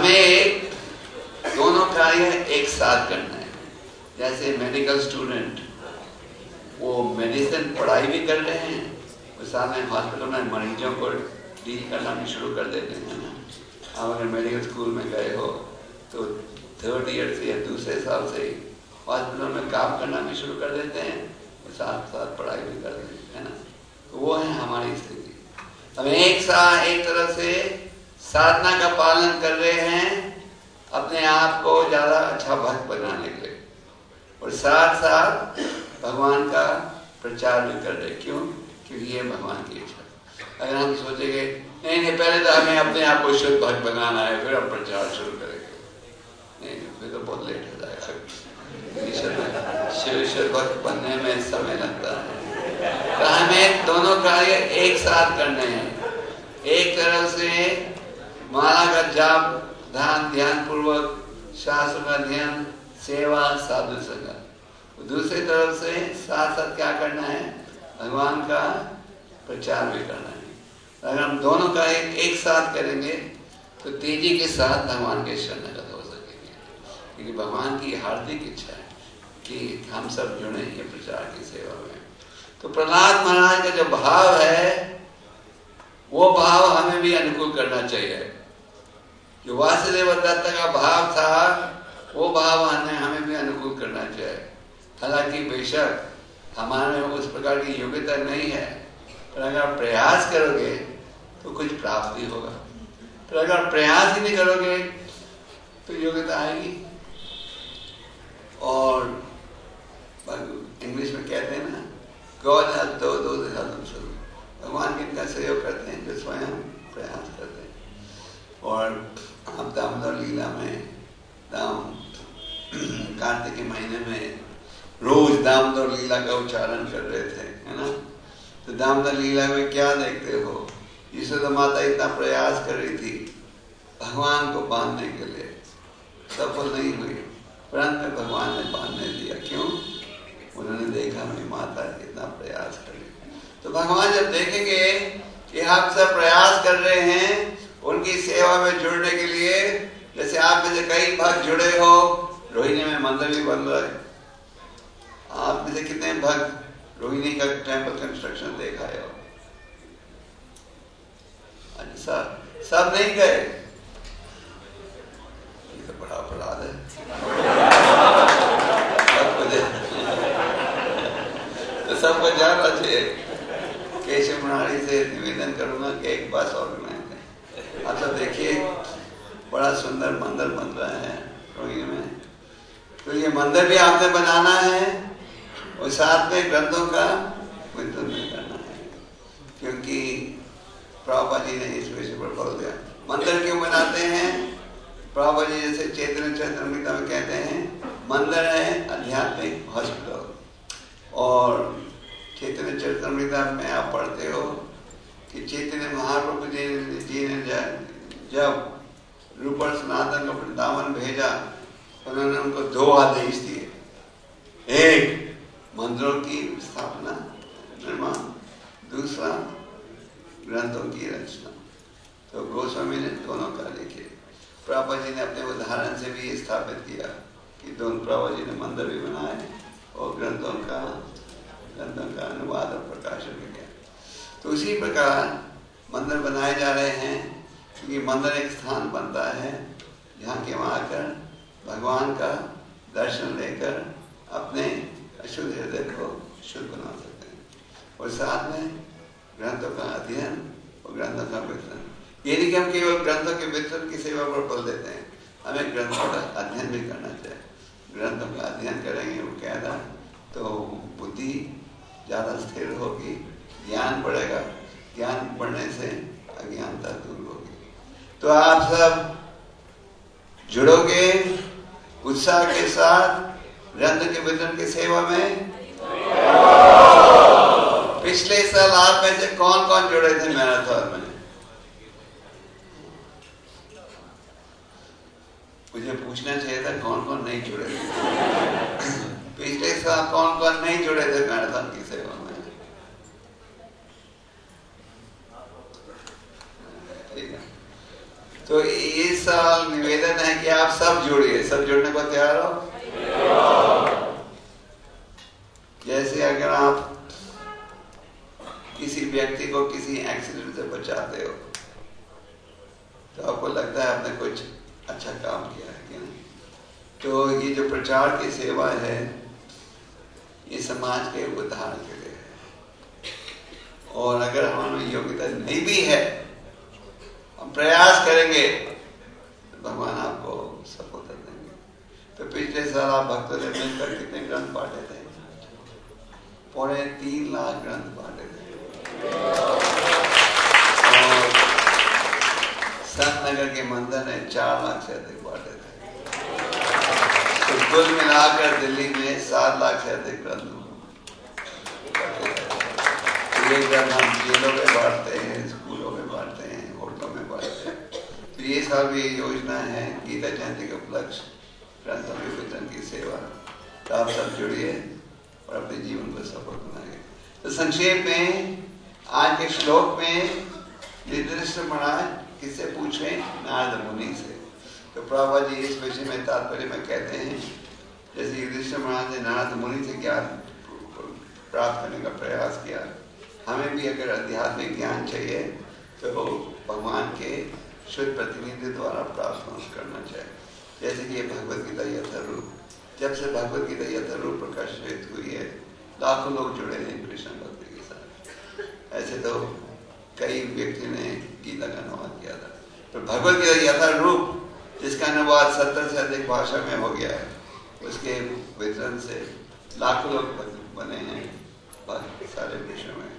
हमें दोनों कार्य एक साथ करना है। जैसे मेडिकल स्टूडेंट वो मेडिसिन पढ़ाई भी कर रहे हैं, और साथ में हॉस्पिटल में मरीजों को डील करना भी शुरू कर देते हैं ना। आप अगर मेडिकल स्कूल में गए हो तो 3rd ईयर से या दूसरे साल से ही हॉस्पिटल में काम करना भी शुरू कर देते हैं और साथ साथ पढ़ाई भी कर देते हैं ना। तो वो है हमारी स्थिति। हम एक तरह से साधना का पालन कर रहे हैं अपने आप को ज्यादा अच्छा भक्त बनाने के लिए, और साथ साथ भगवान का प्रचार भी कर रहे। क्यों? क्योंकि ये भगवान की इच्छा। अगर हम सोचेंगे नहीं पहले तो हमें अपने आप को शुद्ध भक्त बनाना है फिर हम प्रचार शुरू करेंगे, नहीं फिर तो बहुत लेट हो जाएगा। शिव भक्त बनने में समय लगता है। तो हमें दोनों कार्य एक साथ करने हैं। एक तरफ से माला का जाप ध्यान पूर्वक, शास्त्र का ध्यान, सेवा, साधु संग। दूसरी तरफ से साथ साथ क्या करना है? भगवान का प्रचार भी करना है। अगर हम दोनों का एक साथ करेंगे तो तेजी के साथ भगवान के शरणगत हो सकेंगे, क्योंकि भगवान की हार्दिक इच्छा है कि हम सब जुड़े ये प्रचार की सेवा में। तो प्रहलाद महाराज का जो भाव है वो भाव हमें भी अनुकूल करना चाहिए। जो वासुदेव दत्त का भाव था वो भाव हमें भी अनुकूल करना चाहिए। हालांकि बेशक हमारे में उस प्रकार की योग्यता नहीं है, पर अगर प्रयास करोगे तो कुछ प्राप्त भी होगा। पर अगर प्रयास ही नहीं करोगे तो योग्यता आएगी। और इंग्लिश में कहते हैं ना, God has those who help themselves. भगवान किनका सहयोग करते हैं? जो स्वयं प्रयास करते हैं। और आप दामोदर लीला में कार्तिक के महीने में रोज दामोदर लीला का उच्चारण कर रहे थे, है ना। तो दामोदर लीला में क्या देखते हो? यशोदा माता इतना प्रयास कर रही थी भगवान को बांधने के लिए, सफल नहीं हुई, परंतु भगवान ने बांधने दिया। क्यों? उन्होंने देखा मेरी माता इतना प्रयास कर रही। तो भगवान जब देखेंगे कि आप सब प्रयास कर रहे हैं उनकी सेवा में जुड़ने के लिए, जैसे आप में से कई भक्त जुड़े हो, रोहिणी में मंदिर भी बन रहा है। आप में से कितने भक्त रोहिणी का टेंपल कंस्ट्रक्शन देखा है? अच्छा, सब नहीं गए, ये तो बड़ा अपराध है। तो सबको जानना चाहिए। केशव मुरारी से निवेदन करूंगा कि एक बस ऑर्गेनाइज करें। आप सब देखिए बड़ा सुंदर मंदिर बन रहा है रोहिणी में। तो ये मंदिर भी आपने बनाना है और साथ में ग्रंथों का वितरण भी करना है, क्योंकि प्रभुपाद जी ने इस विषय पर बोल दिया। मंदिर क्यों बनाते हैं? प्रभुपाद जी जैसे चैतन्य चरितामृत में कहते हैं, मंदिर है आध्यात्मिक हॉस्पिटल। और चैतन्य चरितामृत में आप पढ़ते हो कि चैतन्य महाप्रभु जी ने जब रूपल सनातन को वृंदावन भेजा, उन्होंने उनको 2 आदेश दिए। एक, मंदिरों की स्थापना निर्माण, दूसरा ग्रंथों की रचना। तो गोस्वामी ने दोनों कार्य किए। प्रभुपाद जी ने अपने उदाहरण से भी स्थापित किया कि दोनों प्रभुपाद जी ने मंदिर भी बनाए और ग्रंथों का अनुवाद और प्रकाशन भी किया। तो उसी प्रकार मंदिर बनाए जा रहे हैं, क्योंकि मंदिर एक स्थान बनता है जहाँ के वहाँ आकर भगवान का दर्शन लेकर अपने अशुद्ध हृदय को शुद्ध बना सकते हैं। और साथ में ग्रंथों का अध्ययन और ग्रंथों का वितरण। ये नहीं कि हम केवल ग्रंथों के वितरण की सेवा पर बल देते हैं, हमें ग्रंथों का अध्ययन भी करना चाहिए। ग्रंथों का अध्ययन करेंगे वो कहना तो बुद्धि ज्यादा स्थिर होगी, ज्ञान बढ़ेगा, ज्ञान बढ़ने से अज्ञानता दूर होगी। तो आप सब जुड़ोगे उत्साह के साथ ग्रंथ के वितरण की सेवा में। पिछले साल आप में से कौन कौन जुड़े थे मैराथन में? मुझे पूछना चाहिए था कौन कौन नहीं जुड़े थे। पिछले साल कौन कौन नहीं जुड़े थे मैराथन की सेवा में? ठीक है। तो इस इस साल निवेदन है कि आप सब जुड़िए, सब जुड़ने को तैयार हो। जैसे अगर आप किसी व्यक्ति को किसी एक्सीडेंट से बचाते हो तो आपको लगता है आपने कुछ अच्छा काम किया है कि नहीं। तो ये जो प्रचार की सेवा है ये समाज के उद्धार के लिए है। और अगर हमारी योग्यता नहीं भी है, हम प्रयास करेंगे तो भगवान आपको सफलता देंगे। तो पिछले साल आप भक्तों ने मिलकर कितने ग्रंथ बांटे थे? 3.5 लाख ग्रंथ बांटे थे। और संत नगर के मंदिर ने 4 लाख से अधिक बांटे थे। तो कुल मिलाकर दिल्ली में 7 लाख से अधिक ग्रंथ बांटे थे। ये ग्रंथ हम जेलों में बांटते हैं, स्कूलों में बांटते हैं, होटलों में बांटते हैं। तो ये साल भी योजना है गीता जयंती के उपलक्ष्य ग्रंथों के वितरण की सेवा। तो आप सब जुड़िए और अपने जीवन को सफल बनाइए। तो संक्षेप में आज के श्लोक में युधिष्ठिर महाराज किससे पूछ रहे हैं? नारद मुनि से। तो प्रभुपाद जी इस विषय में तात्पर्य में कहते हैं जैसे युधिष्ठिर महाराज ने नारद मुनि से ज्ञान प्राप्त करने का प्रयास किया, हमें भी अगर आध्यात्मिक ज्ञान चाहिए तो भगवान के शुद्ध प्रतिनिधि द्वारा प्राप्त करना चाहिए। जैसे कि ये भगवद गीता यथारूप, जब से भगवद गीता यथारूप प्रकाशित हुई है लाखों लोग जुड़े हैं कृष्ण भक्ति के साथ। ऐसे तो कई व्यक्ति ने गीता का अनुवाद किया था, तो भगवद गीता यथारूप जिसका अनुवाद 70 से अधिक भाषा में हो गया है, उसके वितरण से लाखों लोग बने हैं सारे विश्व में।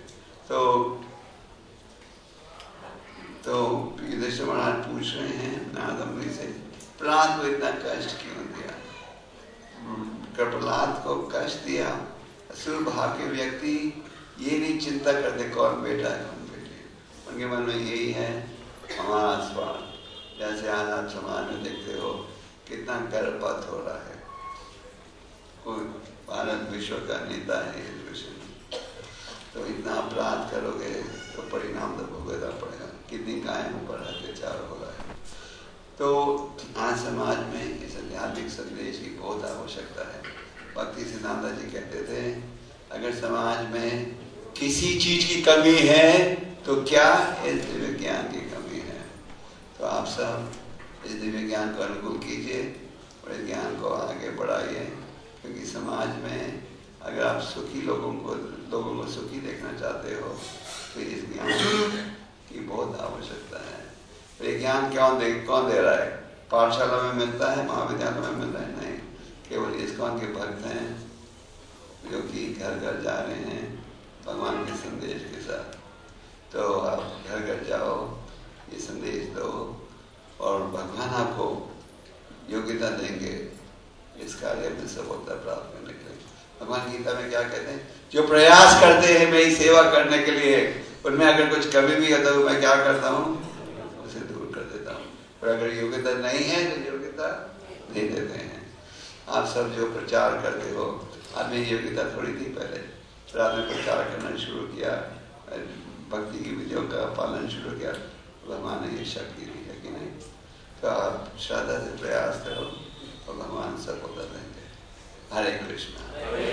तो युधिष्ठिर महाराज पूछ रहे हैं नारद मुनि से, प्रहलाद को इतना कष्ट क्यों दिया? प्रहलाद को कष्ट दिया। असुर भाव के व्यक्ति ये नहीं चिंता करते कौन बेटा है कौन बेटी है, उनके मन में यही है हमारा स्वार्थ। जैसे आज आप समाज में देखते हो कितना गर्भपात हो रहा है, कोई भारत विश्व का नेता है इस विषय में, तो इतना अपराध करोगे तो परिणाम तो भुगतना पड़ेगा। कितनी गायों पर अत्याचार हो रहा है। तो आज समाज में इस आध्यात्मिक संदेश की बहुत आवश्यकता है। भक्ति सिद्धांत जी कहते थे अगर समाज में किसी चीज की कमी है तो क्या इस दिव्य ज्ञान की कमी है। तो आप सब इस दिव्य ज्ञान को अनुकूल कीजिए और इस ज्ञान को आगे बढ़ाइए, क्योंकि समाज में अगर आप सुखी लोगों को सुखी देखना चाहते हो तो इस ज्ञान की बहुत आवश्यकता है। तो ये ज्ञान कौन दे रहा है? पाठशाला में मिलता है, महाविद्यालय में मिल रहा है? नहीं, केवल इस्कॉन के भक्त हैं जो कि घर घर जा रहे हैं भगवान के संदेश के साथ। तो आप घर घर जाओ, ये संदेश दो और भगवान आपको योग्यता देंगे इस कार्य में सफलता प्राप्त करने के लिए। भगवान गीता में क्या कहते हैं? जो प्रयास करते हैं मेरी सेवा करने के लिए, उनमें अगर कुछ कमी भी होता है मैं क्या करता हूँ? उसे दूर कर देता हूँ। और अगर योग्यता नहीं है तो योग्यता दे देते हैं। आप सब जो प्रचार करते हो, आप में योग्यता थोड़ी थी पहले, फिर आपने प्रचार करना शुरू किया, भक्ति की विधियों का पालन शुरू किया, भगवान ने ये शक्ति दी है कि नहीं? तो आप श्रद्धा से प्रयास करो और भगवान सफलता देंगे। हरे कृष्णा।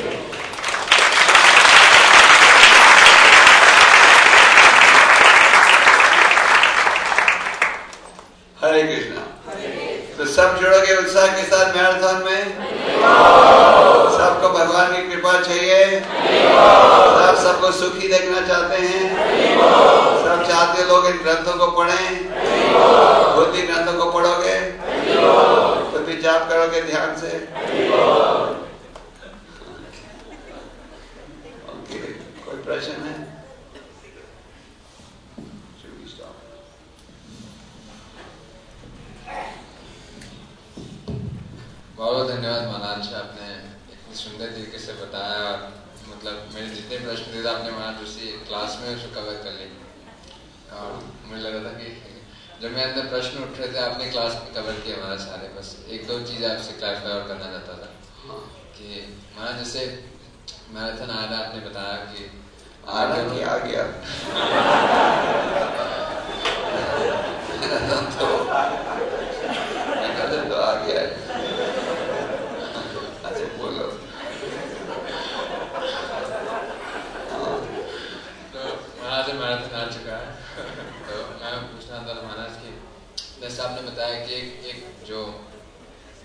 हरे कृष्णा। तो सब जुड़ोगे उत्साह के साथ मैराथन में? सबको भगवान की कृपा चाहिए? सब सबको सुखी देखना चाहते हैं? सब चाहते लोग इन ग्रंथों को पढ़ें? खुद भी ग्रंथों को पढ़ोगे तो भी जाप करोगे ध्यान से? ओके, कोई प्रश्न है? बहुत धन्यवाद महाराज, आपने इतनी सुंदर तरीके से बताया। मतलब मेरे जितने प्रश्न थे आपने महाराज उसी क्लास में उसको कवर कर ली। और मुझे लग रहा था कि जब मेरे अंदर प्रश्न उठ रहे थे आपने क्लास में कवर किया हमारा सारे। बस एक दो चीज़ आपसे क्लैरिफाई और करना चाहता था कि महाराज जैसे मैराथन आ रहा, आपने बताया कि आ गया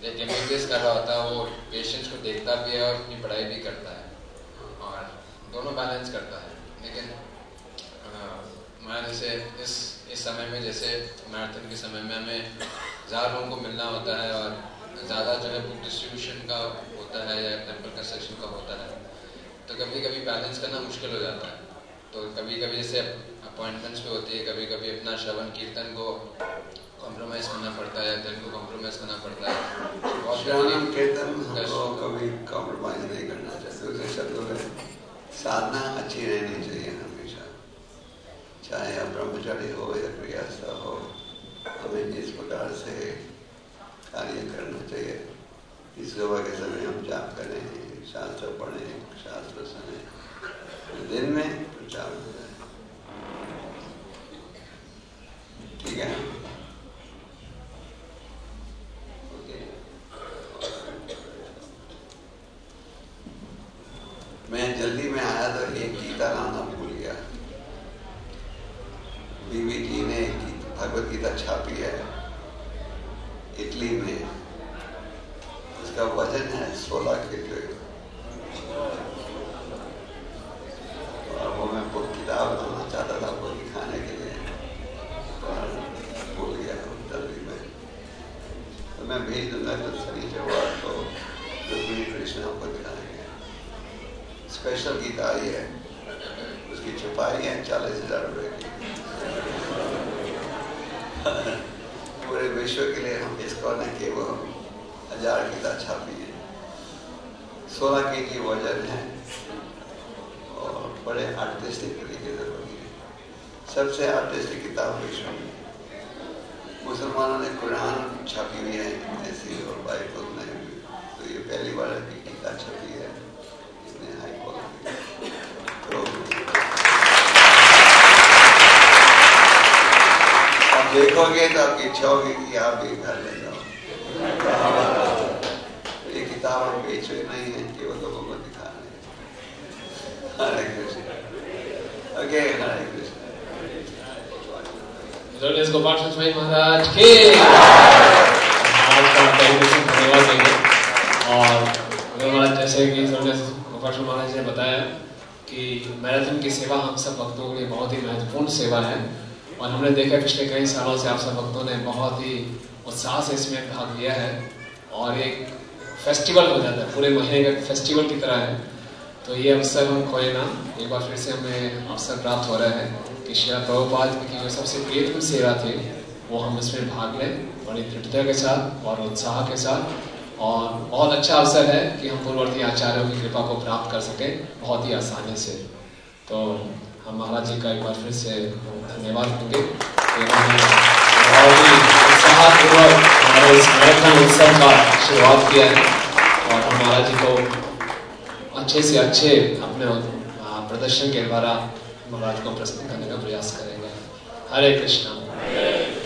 एक MBBS कर रहा होता है, वो पेशेंट्स को देखता भी है और अपनी पढ़ाई भी करता है और दोनों बैलेंस करता है। लेकिन मैं जैसे इस समय में, जैसे मैराथन के समय में हमें ज़्यादा लोगों को मिलना होता है और ज़्यादा जो है बुक डिस्ट्रीब्यूशन का होता है या टेम्पल कंस्ट्रक्शन का होता है, तो कभी कभी बैलेंस करना मुश्किल हो जाता है। तो कभी कभी जैसे अपॉइंटमेंट्स पे होती है, कभी कभी अपना श्रवण कीर्तन को कॉम्प्रोमाइज़ करना पड़ता है, धन को कॉम्प्रोमाइज़ करना पड़ता है। श्रवण कीर्तन को कभी कॉम्प्रोमाइज़ नहीं करना चाहिए। उसे शब्दों में साधना अच्छी रहनी चाहिए हमेशा, चाहे आप ब्रह्मचारी हो या गृहस्थ हो, हमें इस प्रकार से कार्य करना चाहिए। इस सुबह के समय हम जाप करें, शास्त्र पढ़ें, शास्त्र सुने, दिन में प्रचार हो जाए। ठीक है, ओके। मैं जल्दी में आया तो एक गीता लाना भूल गया। बीवी जी ने भगवत गीता छापी है इटली में, उसका वजन है 16 किलो और वो मैं बुक किताब लाना चाहता था वो दिखाने के लिए, और भूल गया जल्दी में। तो मैं भेज दूंगा तो शनिवार को रुक्मिणी कृष्ण को दिखाएंगे। स्पेशल गीता आई है, उसकी छपाई है 40,000 रुपए की। पूरे विश्व के लिए हम इसको न कि वो 1000 गीता छापी है, 16 kg वजन है और बड़े आर्टिस्टिक तरीके से बनी है। सबसे आर्टिस्टिक किताब विश्व में। मुसलमानों ने कुरान छापी हुई है ऐसी और बाइबल में भी, तो ये पहली बार की गीता छपी है इतने हाई क्वालिटी। तो आप देखोगे तो आपकी इच्छा होगी कि आप भी घर ले जाओ। ये किताब हम बेच रहे नहीं है, केवल लोगों को दिखा रहे हैं। हरे कृष्ण। ओके, हरे कृष्ण। गोपाल सचमाई महाराज के धन्यवाद देंगे। और महाराज जैसे कि गोपाल महाराज ने बताया कि मैराथन की सेवा हम सब भक्तों के लिए बहुत ही महत्वपूर्ण सेवा है और हमने देखा पिछले कई सालों से आप सब भक्तों ने बहुत ही उत्साह से इसमें भाग लिया है और एक फेस्टिवल हो जाता है, पूरे महीने का फेस्टिवल की तरह है। तो ये अवसर हम खोए ना, एक बार फिर से हमें अवसर प्राप्त हो रहा है कि श्री प्रभुपाद की जो सबसे प्रियतम सेवा थी वो हम इसमें भाग लें बड़ी दृढ़ता के साथ और उत्साह के साथ। और बहुत अच्छा अवसर है कि हम पूर्ववर्ती आचार्यों की कृपा को प्राप्त कर सकें बहुत ही आसानी से। तो हम महाराज जी का एक बार फिर से धन्यवाद देंगे कि उन्होंने बहुत ही उत्साहपूर्वक हमारे इस मैराथन उत्सव का शुरुआत किया है और हम महाराज जी को अच्छे से अच्छे अपने प्रदर्शन के द्वारा महाराज को प्रस्तुत करने का प्रयास करेंगे। हरे कृष्णा।